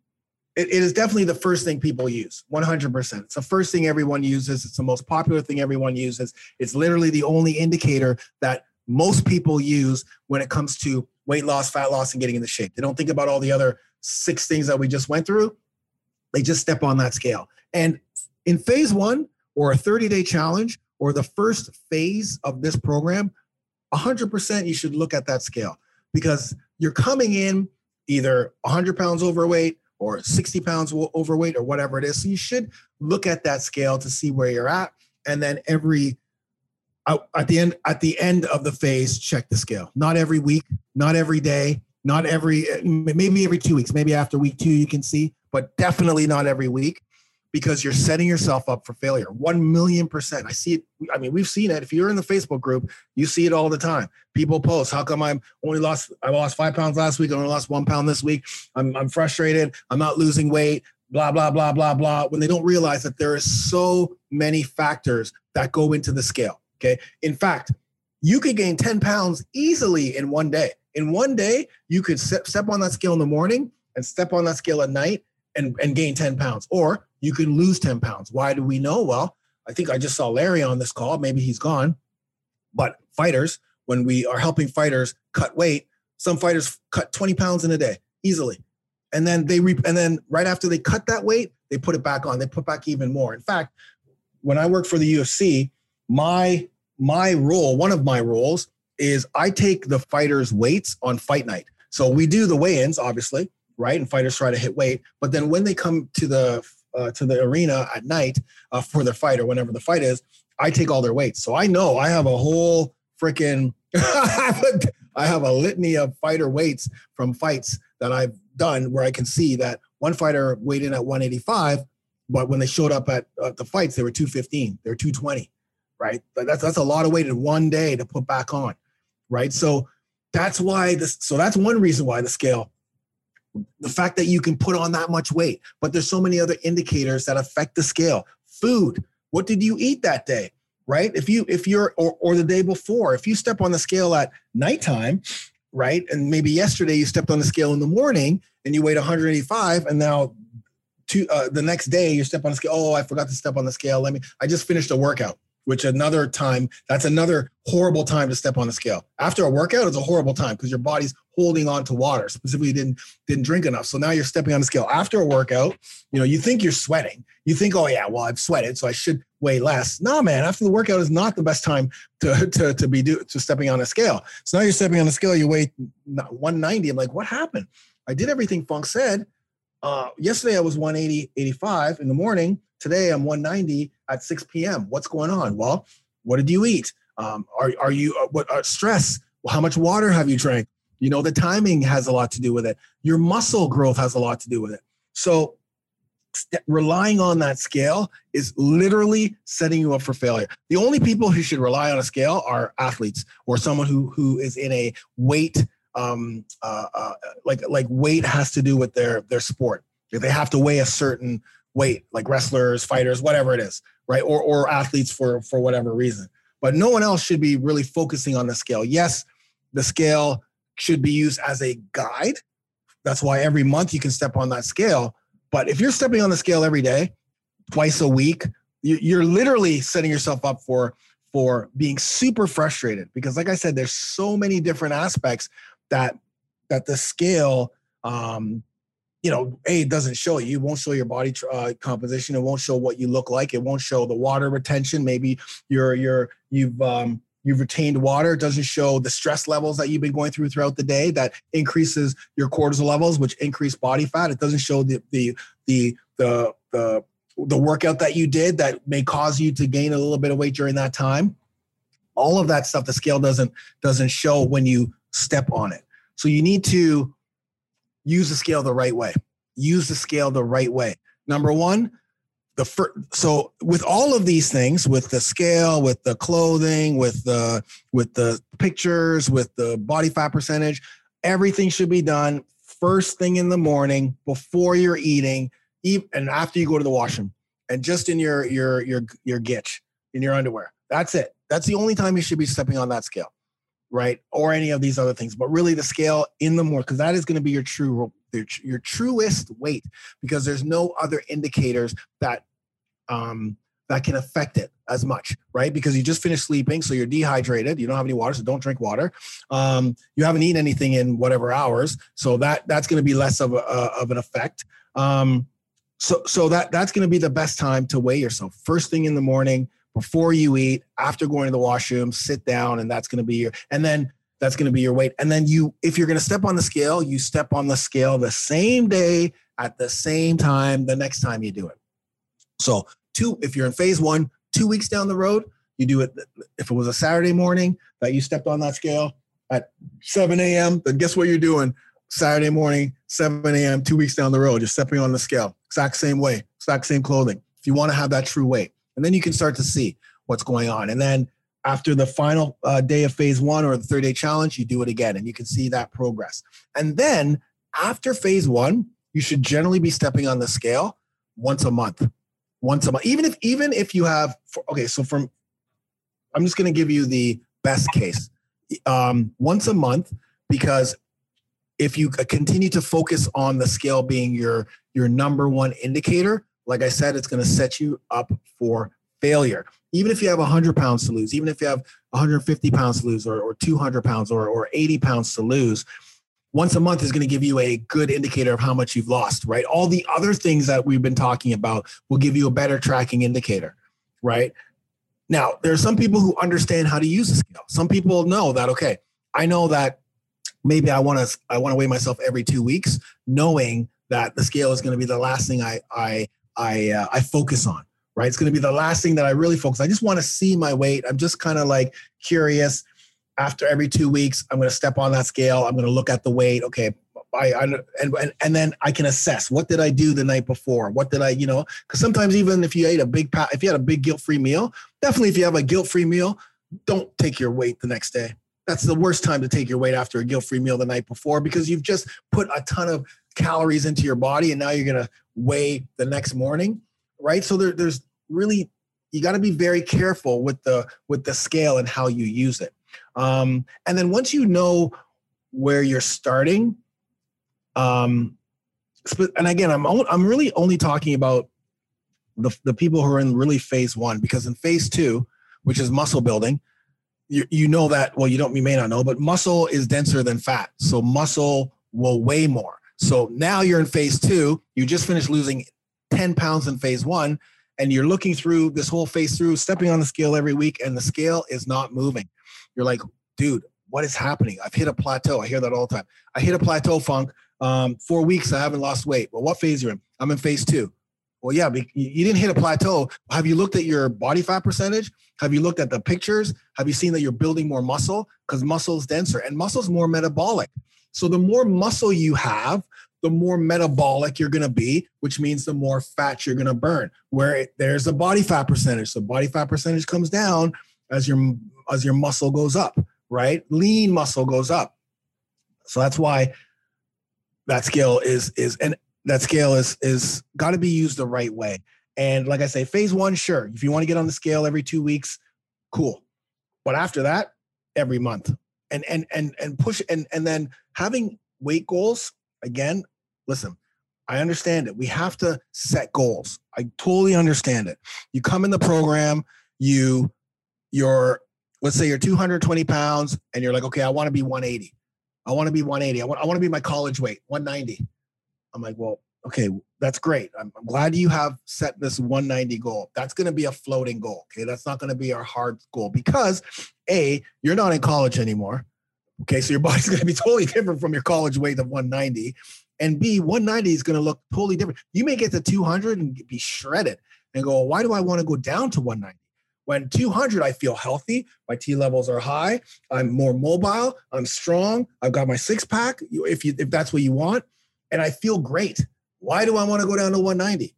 It, it is definitely the first thing people use. one hundred percent. It's the first thing everyone uses. It's the most popular thing everyone uses. It's literally the only indicator that most people use when it comes to weight loss, fat loss, and getting into shape. They don't think about all the other six things that we just went through. They just step on that scale. And in phase one or a thirty-day challenge or the first phase of this program, one hundred percent you should look at that scale because you're coming in either one hundred pounds overweight or sixty pounds overweight or whatever it is. So you should look at that scale to see where you're at. And then every at the end at the end of the phase, check the scale. Not every week, not every day, not every maybe every two weeks. Maybe after week two you can see, but definitely not every week because you're setting yourself up for failure. One million percent. I see it. I mean, we've seen it. If you're in the Facebook group, you see it all the time. People post, how come I'm only lost, I lost five pounds last week. I only lost one pound this week. I'm, I'm frustrated. I'm not losing weight, blah, blah, blah, blah, blah. When they don't realize that there is so many factors that go into the scale. Okay. In fact, you could gain ten pounds easily in one day. In one day, you could step, step on that scale in the morning and step on that scale at night and, and gain ten pounds, or you can lose ten pounds. Why do we know? Well, I think I just saw Larry on this call. Maybe he's gone. But fighters, when we are helping fighters cut weight, some fighters cut twenty pounds in a day easily. And then they re- and then right after they cut that weight, they put it back on. They put back even more. In fact, when I worked for the U F C, my my role, one of my roles is I take the fighters' weights on fight night. So we do the weigh-ins, obviously, right? And fighters try to hit weight. But then when they come to the uh, to the arena at night uh, for their fight or whenever the fight is, I take all their weights. So I know I have a whole freaking I have a litany of fighter weights from fights that I've done where I can see that one fighter weighed in at one eighty-five, but when they showed up at uh, the fights, they were two fifteen, they were two twenty, right? But that's that's a lot of weight in one day to put back on, right? So that's why this. So that's one reason why the scale. The fact that you can put on that much weight, but there's so many other indicators that affect the scale. Food. What did you eat that day? Right? If you, if you're, or, or the day before, if you step on the scale at nighttime, right? And maybe yesterday you stepped on the scale in the morning and you weighed one eighty-five and now two, uh, the next day you step on the scale. Oh, I forgot to step on the scale. Let me, I just finished a workout, which another time, that's another horrible time to step on the scale. After a workout, it's a horrible time because your body's holding on to water, specifically didn't didn't drink enough. So now you're stepping on the scale. After a workout, you know, you think you're sweating. You think, oh yeah, well, I've sweated, so I should weigh less. No, man, after the workout is not the best time to to, to be do, to stepping on a scale. So now you're stepping on the scale, you weigh one ninety. I'm like, what happened? I did everything Funk said. Uh, yesterday I was one eighty, eighty-five in the morning. Today I'm one ninety at six p.m. What's going on? Well, what did you eat? Um, are, are you, uh, what uh, stress? Well, how much water have you drank? You know, the timing has a lot to do with it. Your muscle growth has a lot to do with it. So st- relying on that scale is literally setting you up for failure. The only people who should rely on a scale are athletes or someone who, who is in a weight, um, uh, uh, like, like weight has to do with their, their sport. They have to weigh a certain weight, like wrestlers, fighters, whatever it is, right? Or, or athletes for, for whatever reason. But no one else should be really focusing on the scale. Yes, the scale should be used as a guide. That's why every month you can step on that scale. But if you're stepping on the scale every day, twice a week, you're literally setting yourself up for, for being super frustrated. Because like I said, there's so many different aspects that, that the scale, um, you know, A, it doesn't show you. It won't show your body uh, composition. It won't show what you look like. It won't show the water retention. Maybe you're, you're, you've, um, you've retained water. It doesn't show the stress levels that you've been going through throughout the day that increases your cortisol levels, which increase body fat. It doesn't show the, the, the, the, the, the workout that you did that may cause you to gain a little bit of weight during that time. All of that stuff, the scale doesn't, doesn't show when you step on it. So you need to use the scale the right way. Use the scale the right way. Number one, the first, so with all of these things, with the scale, with the clothing, with the with the pictures, with the body fat percentage, everything should be done first thing in the morning before you're eating, and after you go to the washroom, and just in your your your your gitch, in your underwear. That's it. That's the only time you should be stepping on that scale. Right? Or any of these other things, but really the scale in the morning, because that is going to be your true, your, your truest weight, because there's no other indicators that, um, that can affect it as much, right? Because you just finished sleeping, so you're dehydrated. You don't have any water, so don't drink water. Um, you haven't eaten anything in whatever hours, so that that's going to be less of a, of an effect. Um, so so that that's going to be the best time to weigh yourself. First thing in the morning, before you eat, after going to the washroom, sit down, and that's going to be your, and then that's going to be your weight. And then you, if you're going to step on the scale, you step on the scale the same day at the same time the next time you do it. So two, if you're in phase one, two weeks down the road, you do it. If it was a Saturday morning that you stepped on that scale at seven a.m., then guess what you're doing? Saturday morning, seven a.m., two weeks down the road, you're stepping on the scale. Exact same way, exact same clothing. If you want to have that true weight. And then you can start to see what's going on. And then after the final uh, day of phase one or the thirty day challenge, you do it again and you can see that progress. And then after phase one, you should generally be stepping on the scale once a month, once a month. Even if, even if you have, okay, so from, I'm just going to give you the best case, um, once a month, because if you continue to focus on the scale being your, your number one indicator, like I said, it's going to set you up for failure. Even if you have one hundred pounds to lose, even if you have one hundred fifty pounds to lose, or, or two hundred pounds or, or eighty pounds to lose, once a month is going to give you a good indicator of how much you've lost, right? All the other things that we've been talking about will give you a better tracking indicator, right? Now, there are some people who understand how to use the scale. Some people know that, okay, I know that maybe I want to I want to weigh myself every two weeks, knowing that the scale is going to be the last thing I I I uh, I focus on, right? It's going to be the last thing that I really focus. I just want to see my weight. I'm just kind of like curious. After every two weeks, I'm going to step on that scale. I'm going to look at the weight. Okay, I, I and, and and then I can assess, what did I do the night before? What did I, you know? Because sometimes even if you ate a big, if you had a big guilt-free meal, definitely if you have a guilt-free meal, don't take your weight the next day. That's the worst time to take your weight after a guilt-free meal the night before, because you've just put a ton of calories into your body and now you're going to weigh the next morning, right? So there, there's really, you got to be very careful with the with the scale and how you use it. Um, and then once you know where you're starting, um, and again, I'm I'm really only talking about the the people who are in really phase one, because in phase two, which is muscle building, you you know that, well, you don't, you may not know, but muscle is denser than fat, so muscle will weigh more. So now you're in phase two. You just finished losing ten pounds in phase one, and you're looking through this whole phase through, stepping on the scale every week, and the scale is not moving. You're like, dude, what is happening? I've hit a plateau. I hear that all the time. I hit a plateau, Funk. Um, four weeks, I haven't lost weight. Well, what phase you're in? I'm in phase two. Well, yeah, you didn't hit a plateau. Have you looked at your body fat percentage? Have you looked at the pictures? Have you seen that you're building more muscle? Because muscle is denser and muscle is more metabolic. So the more muscle you have, the more metabolic you're going to be, which means the more fat you're going to burn. Where it, there's a body fat percentage. So body fat percentage comes down as your as your muscle goes up, right? Lean muscle goes up. So that's why that scale is is and that scale is is got to be used the right way. And like I say, phase one, sure. If you want to get on the scale every two weeks, cool. But after that, every month. And and and and push and and then having weight goals, again, listen, I understand it. We have to set goals. I totally understand it. You come in the program, you you're let's say you're two hundred twenty pounds and you're like, okay, I want to be one eighty. I want to be one eighty. I want I want to be my college weight, one ninety. I'm like, well, okay, that's great. I'm, I'm glad you have set this one ninety goal. That's going to be a floating goal. Okay. That's not going to be our hard goal because A, you're not in college anymore. Okay. So your body's going to be totally different from your college weight of one ninety. And B, one ninety is going to look totally different. You may get to two hundred and be shredded and go, why do I want to go down to one ninety? When two hundred, I feel healthy. My T levels are high. I'm more mobile. I'm strong. I've got my six pack if you, if that's what you want. And I feel great. Why do I want to go down to one ninety?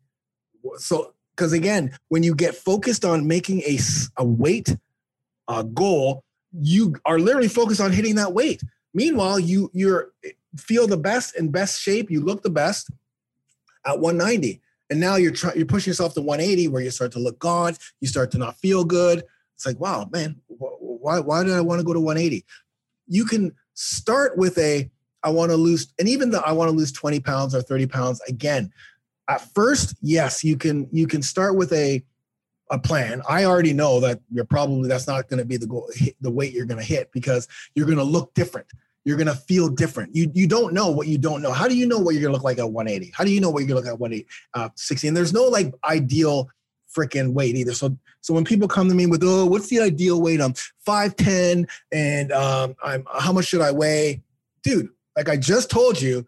So, because again, when you get focused on making a, a weight uh, goal, you are literally focused on hitting that weight. Meanwhile, you you're feel the best in best shape. You look the best at one ninety. And now you're trying, you're pushing yourself to one eighty where you start to look gaunt. You start to not feel good. It's like, wow, man, why, why did I want to go to one eighty? You can start with a, I want to lose, and even though I want to lose twenty pounds or thirty pounds, again, at first, yes, you can you can start with a a plan. I already know that you're probably, that's not going to be the goal, the weight you're going to hit because you're going to look different. You're going to feel different. You you don't know what you don't know. How do you know what you're going to look like at one eighty? How do you know what you're going to look at one eighty, uh, sixty? And there's no like ideal freaking weight either. So so when people come to me with, oh, what's the ideal weight? I'm five ten and um, I'm how much should I weigh? Dude, like I just told you,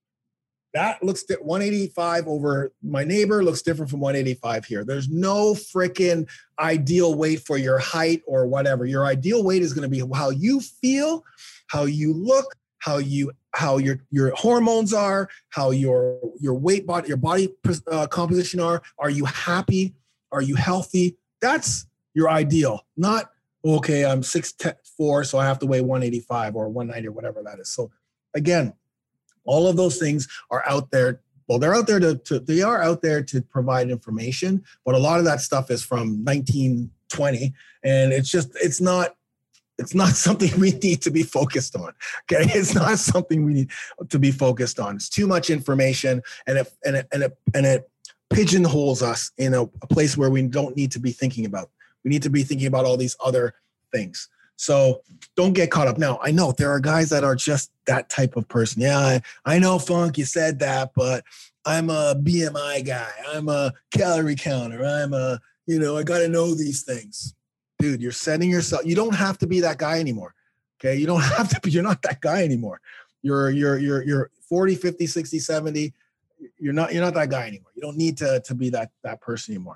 that looks at one eighty-five over my neighbor looks different from one eighty-five here. There's no freaking ideal weight for your height or whatever. Your ideal weight is going to be how you feel, how you look, how you how your your hormones are, how your your weight body your body uh, composition are. Are you happy? Are you healthy? That's your ideal. Not okay. I'm six four, so I have to weigh one eighty-five or one ninety or whatever that is. So again, all of those things are out there. Well, they're out there to, to they are out there to provide information, but a lot of that stuff is from nineteen twenty, and it's just it's not it's not something we need to be focused on. Okay, it's not something we need to be focused on. It's too much information, and it and it and it and it pigeonholes us in a, a place where we don't need to be thinking about. We need to be thinking about all these other things. So don't get caught up. Now, I know there are guys that are just that type of person. Yeah, I, I know, Funk, you said that, but I'm a B M I guy. I'm a calorie counter. I'm a, you know, I got to know these things. Dude, you're setting yourself. You don't have to be that guy anymore. Okay. You don't have to be, you're not that guy anymore. You're, you're, you're, you're forty, fifty, sixty, seventy. You're not, you're not that guy anymore. You don't need to, to be that, that person anymore.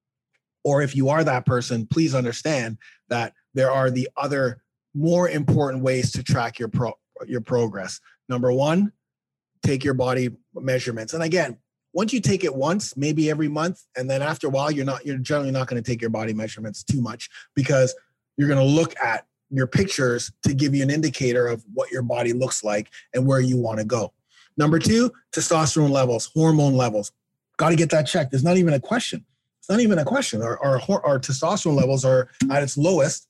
Or if you are that person, please understand that there are the other more important ways to track your pro, your progress. Number one, take your body measurements. And again, once you take it once, maybe every month, and then after a while, you're not, you're generally not going to take your body measurements too much because you're going to look at your pictures to give you an indicator of what your body looks like and where you want to go. Number two, testosterone levels, hormone levels. Got to get that checked. There's not even a question. It's not even a question. Our, our, our testosterone levels are at its lowest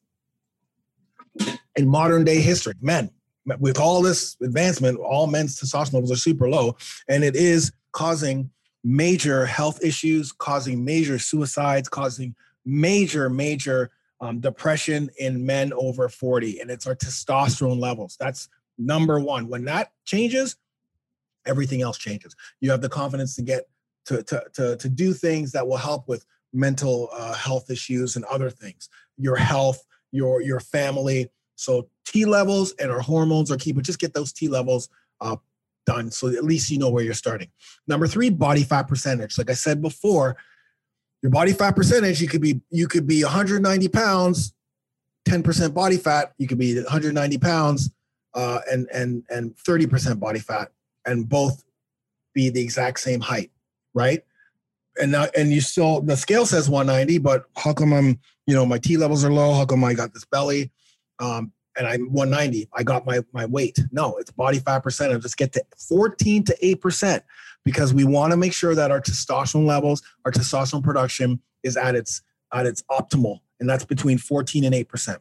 in modern day history. Men, with all this advancement, all men's testosterone levels are super low, and it is causing major health issues, causing major suicides, causing major, major um, depression in men over forty, and it's our testosterone levels. That's number one. When that changes, everything else changes. You have the confidence to get to to to, to do things that will help with mental uh, health issues and other things, your health, your your family. So T levels and our hormones are key, but just get those T levels uh, done. So at least you know where you're starting. Number three, body fat percentage. Like I said before, your body fat percentage, you could be, you could be one hundred ninety pounds, ten percent body fat. You could be one hundred ninety pounds uh, and, and, and thirty percent body fat, and both be the exact same height, right? And now, and you still, the scale says one ninety, but how come I'm, you know, my T levels are low? How come I got this belly? Um, and I'm one ninety, I got my, my weight. No, it's body fat percentage. Let's get to fourteen to eight percent, because we want to make sure that our testosterone levels, our testosterone production is at its, at its optimal. And that's between fourteen and eight percent.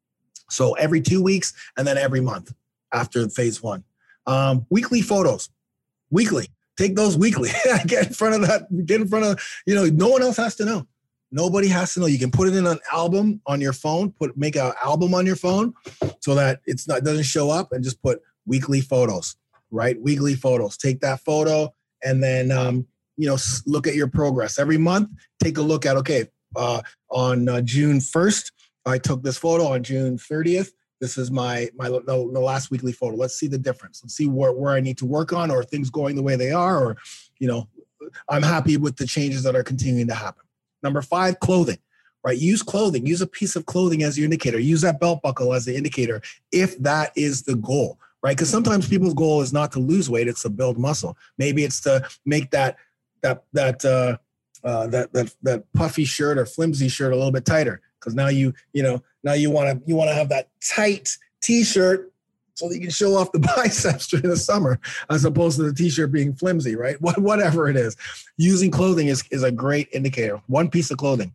So every two weeks and then every month after phase one. Um, weekly photos, weekly. Take those weekly. Get in front of that. Get in front of, you know, no one else has to know. Nobody has to know. You can put it in an album on your phone, put, make an album on your phone so that it's not, doesn't show up, and just put weekly photos, right? Weekly photos. Take that photo and then, um, you know, look at your progress every month. Take a look at, okay, uh, on uh, June first, I took this photo. On June thirtieth, this is my, my the, the last weekly photo. Let's see the difference. Let's see where, where I need to work on, or things going the way they are, or, you know, I'm happy with the changes that are continuing to happen. Number five, clothing, right? Use clothing. Use a piece of clothing as your indicator. Use that belt buckle as the indicator if that is the goal, right? Because sometimes people's goal is not to lose weight, it's to build muscle. Maybe it's to make that that that uh, uh, that that that puffy shirt or flimsy shirt a little bit tighter, because now you you know now you want to you want to have that tight t-shirt so that you can show off the biceps during the summer, as opposed to the t-shirt being flimsy, right? What, whatever it is, using clothing is, is a great indicator. One piece of clothing.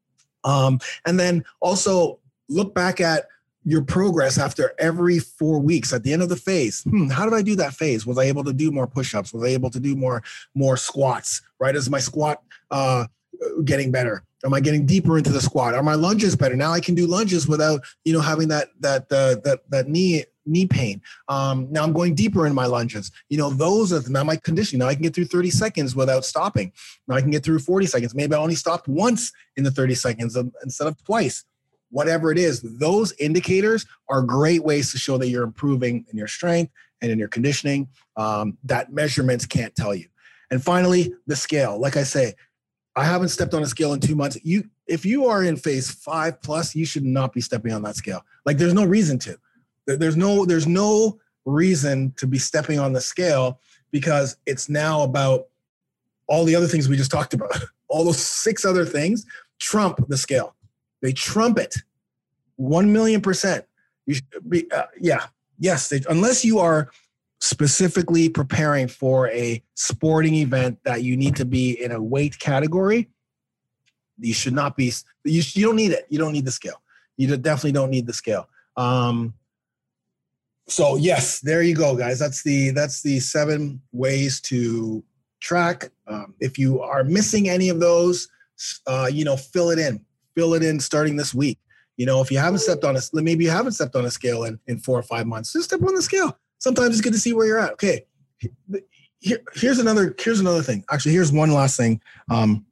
Um, and then also look back at your progress after every four weeks at the end of the phase. Hmm, how did I do that phase? Was I able to do more push-ups? Was I able to do more, more squats, right? Is my squat uh, getting better? Am I getting deeper into the squat? Are my lunges better? Now I can do lunges without, you know, having that, that, uh, that, that knee, knee pain. Um, now I'm going deeper in my lunges. You know, those are now my conditioning. Now I can get through thirty seconds without stopping. Now I can get through forty seconds. Maybe I only stopped once in the thirty seconds instead of twice. Whatever it is, those indicators are great ways to show that you're improving in your strength and in your conditioning um, that measurements can't tell you. And finally, the scale. Like I say, I haven't stepped on a scale in two months. You, if you are in phase five plus, you should not be stepping on that scale. Like there's no reason to. There's no, there's no reason to be stepping on the scale, because it's now about all the other things we just talked about. All those six other things trump the scale. They trump it one million percent. You should be, uh, yeah, yes. They, unless you are specifically preparing for a sporting event that you need to be in a weight category, you should not be, you, you don't need it. You don't need the scale. You definitely don't need the scale. Um, So yes, there you go, guys. That's the that's the seven ways to track. Um, if you are missing any of those, uh, you know, fill it in. Fill it in starting this week. You know, if you haven't stepped on a, maybe you haven't stepped on a scale in, in four or five months, just step on the scale. Sometimes it's good to see where you're at. Okay, Here, here's another here's another thing. Actually, here's one last thing. Um,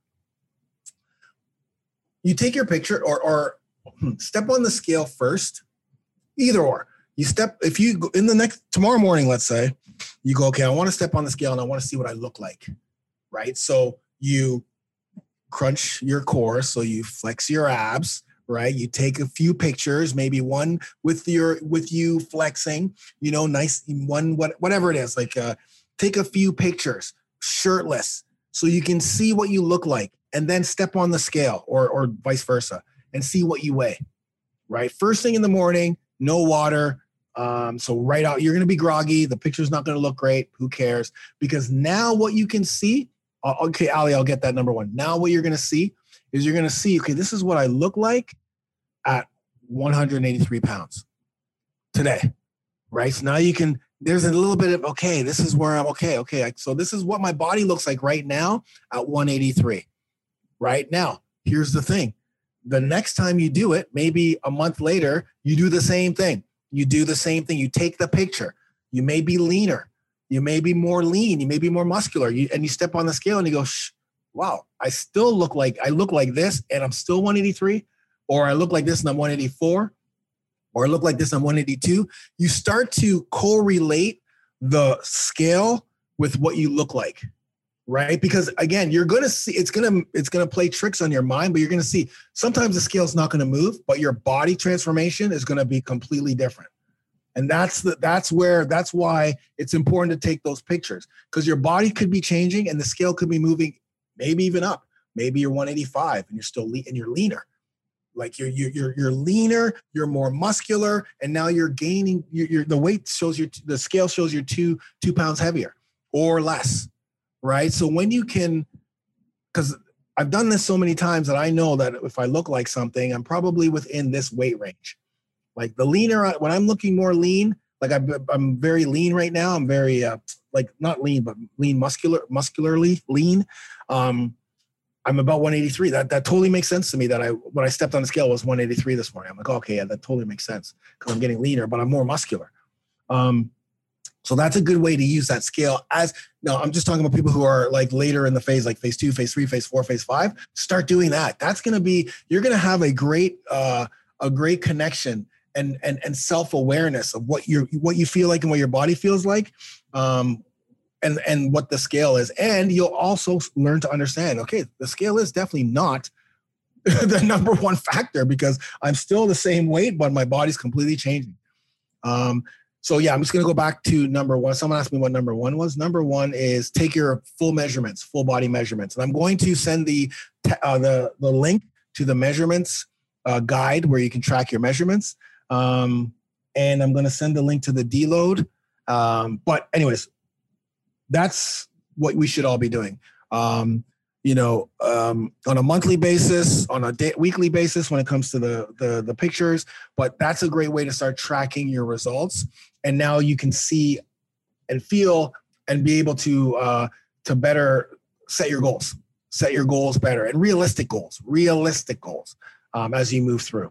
you take your picture or or step on the scale first, either or. You step, if you go in the next, tomorrow morning, let's say, you go, okay, I want to step on the scale and I want to see what I look like, right? So you crunch your core, so you flex your abs, right? You take a few pictures, maybe one with your, with you flexing, you know, nice, one, what, whatever it is, like uh, take a few pictures, shirtless, so you can see what you look like, and then step on the scale or, or vice versa and see what you weigh, right? First thing in the morning, no water. Um, so right out, you're going to be groggy. The picture's not going to look great. Who cares? Because now what you can see, uh, okay, Ali, I'll get that number one. Now what you're going to see is you're going to see, okay, this is what I look like at one hundred eighty-three pounds today, right? So now you can, there's a little bit of, okay, this is where I'm okay. Okay. So this is what my body looks like right now at one eighty-three, right? Now, here's the thing. The next time you do it, maybe a month later, you do the same thing. You do the same thing. You take the picture. You may be leaner. You may be more lean. You may be more muscular. You, and you step on the scale and you go, Shh, wow, I still look like, I look like this and I'm still one eighty-three, or I look like this and I'm one eighty-four, or I look like this and I'm one eighty-two. You start to correlate the scale with what you look like, right? Because again, you're going to see, it's going to, it's going to play tricks on your mind, but you're going to see sometimes the scale's not going to move, but your body transformation is going to be completely different. And that's the, that's where, that's why it's important to take those pictures, because your body could be changing and the scale could be moving, maybe even up. Maybe you're one eighty-five and you're still le- and you're leaner. Like you're, you're, you're, you're leaner, you're more muscular, and now you're gaining, you're, you're the weight shows you, the scale shows you're two, two pounds heavier or less, right? So when you can, because I've done this so many times that I know that if I look like something, I'm probably within this weight range. Like the leaner, when I'm looking more lean, like I'm, I'm very lean right now. I'm very uh, like not lean, but lean muscular, muscularly lean. Um, I'm about one eighty-three. That that totally makes sense to me. That I when I stepped on the scale, it was one eighty-three this morning. I'm like, okay, yeah, that totally makes sense because I'm getting leaner, but I'm more muscular. Um, so that's a good way to use that scale. As no, I'm just talking about people who are like later in the phase, like phase two, phase three, phase four, phase five. Start doing that. That's gonna be you're gonna have a great uh, a great connection and and and self-awareness of what you what you feel like and what your body feels like. Um, And, and what the scale is. And you'll also learn to understand, okay, the scale is definitely not the number one factor because I'm still the same weight, but my body's completely changing. Um, so yeah, I'm just going to go back to number one. Someone asked me what number one was. Number one is take your full measurements, full body measurements. And I'm going to send the, uh, the, the link to the measurements uh, guide where you can track your measurements. Um, and I'm going to send the link to the deload. Um, but anyways, that's what we should all be doing, um, you know, um, on a monthly basis, on a day, weekly basis when it comes to the, the the pictures. But that's a great way to start tracking your results. And now you can see and feel and be able to uh, to better set your goals, set your goals better and realistic goals, realistic goals um, as you move through.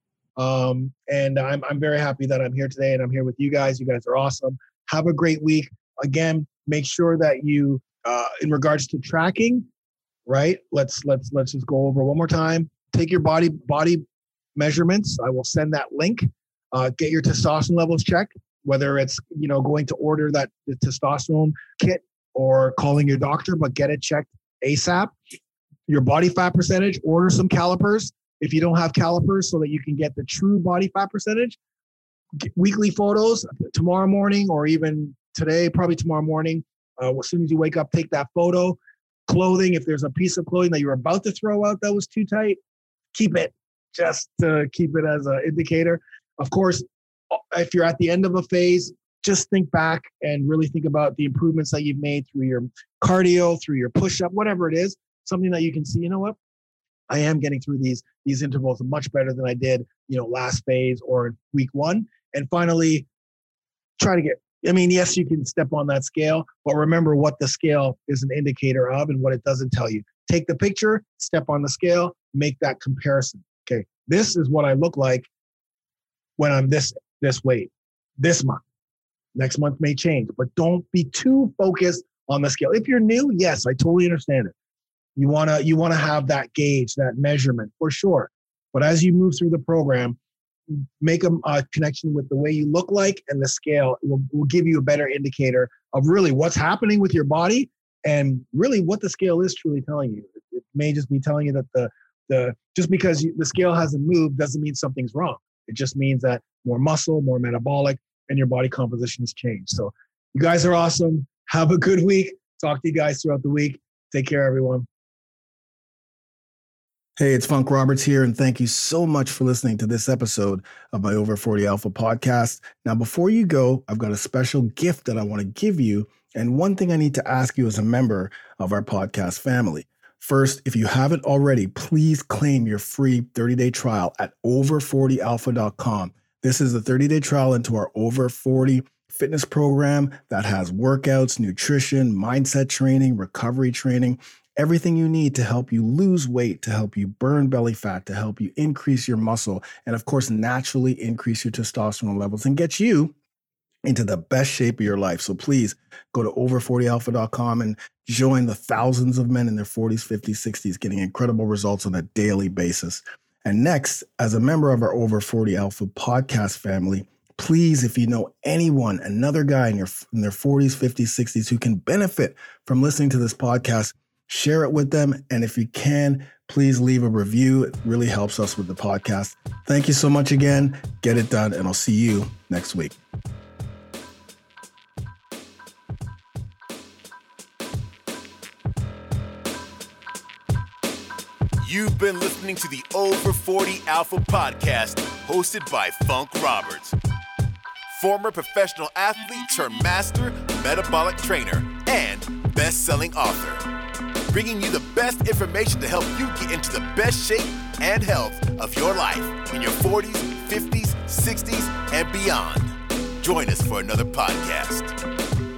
Um, and I'm I'm very happy that I'm here today and I'm here with you guys. You guys are awesome. Have a great week. Again, make sure that you, uh, in regards to tracking, right? Let's let's let's just go over one more time. Take your body body measurements. I will send that link. Uh, get your testosterone levels checked. Whether it's you know going to order that the testosterone kit or calling your doctor, but get it checked ASAP. Your body fat percentage. Order some calipers if you don't have calipers, so that you can get the true body fat percentage. Get weekly photos tomorrow morning or even today, probably tomorrow morning. Uh, as soon as you wake up, take that photo. Clothing, if there's a piece of clothing that you're about to throw out that was too tight, keep it. Just to keep it as an indicator. Of course, if you're at the end of a phase, just think back and really think about the improvements that you've made through your cardio, through your push-up, whatever it is, something that you can see, you know what? I am getting through these, these intervals much better than I did, you know, last phase or week one. And finally, try to get, I mean, yes, you can step on that scale, but remember what the scale is an indicator of and what it doesn't tell you. Take the picture, step on the scale, make that comparison. Okay, this is what I look like when I'm this this weight this month. Next month may change, but don't be too focused on the scale. If you're new, yes, I totally understand it. You wanna you wanna have that gauge, that measurement for sure. But as you move through the program, make a, a connection with the way you look like, and the scale will, will give you a better indicator of really what's happening with your body and really what the scale is truly telling you. It, it may just be telling you that the the just because you, the scale hasn't moved doesn't mean something's wrong. It just means that more muscle, more metabolic, and your body composition has changed. So you guys are awesome. Have a good week. Talk to you guys throughout the week. Take care, everyone. Hey, it's Funk Roberts here, and thank you so much for listening to this episode of my Over forty Alpha podcast. Now, before you go, I've got a special gift that I want to give you, and one thing I need to ask you as a member of our podcast family. First, if you haven't already, please claim your free thirty-day trial at over forty alpha dot com. This is a thirty-day trial into our Over forty fitness program that has workouts, nutrition, mindset training, recovery training, everything you need to help you lose weight, to help you burn belly fat, to help you increase your muscle, and of course, naturally increase your testosterone levels and get you into the best shape of your life. So please go to over forty alpha dot com and join the thousands of men in their forties, fifties, sixties getting incredible results on a daily basis. And next, as a member of our Over forty Alpha podcast family, please, if you know anyone, another guy in, your, in their forties, fifties, sixties who can benefit from listening to this podcast, share it with them. And if you can, please leave a review. It really helps us with the podcast. Thank you so much again. Get it done, and I'll see you next week. You've been listening to the Over forty Alpha podcast, hosted by Funk Roberts, former professional athlete turned master metabolic trainer and best-selling author, bringing you the best information to help you get into the best shape and health of your life in your forties, fifties, sixties, and beyond. Join us for another podcast.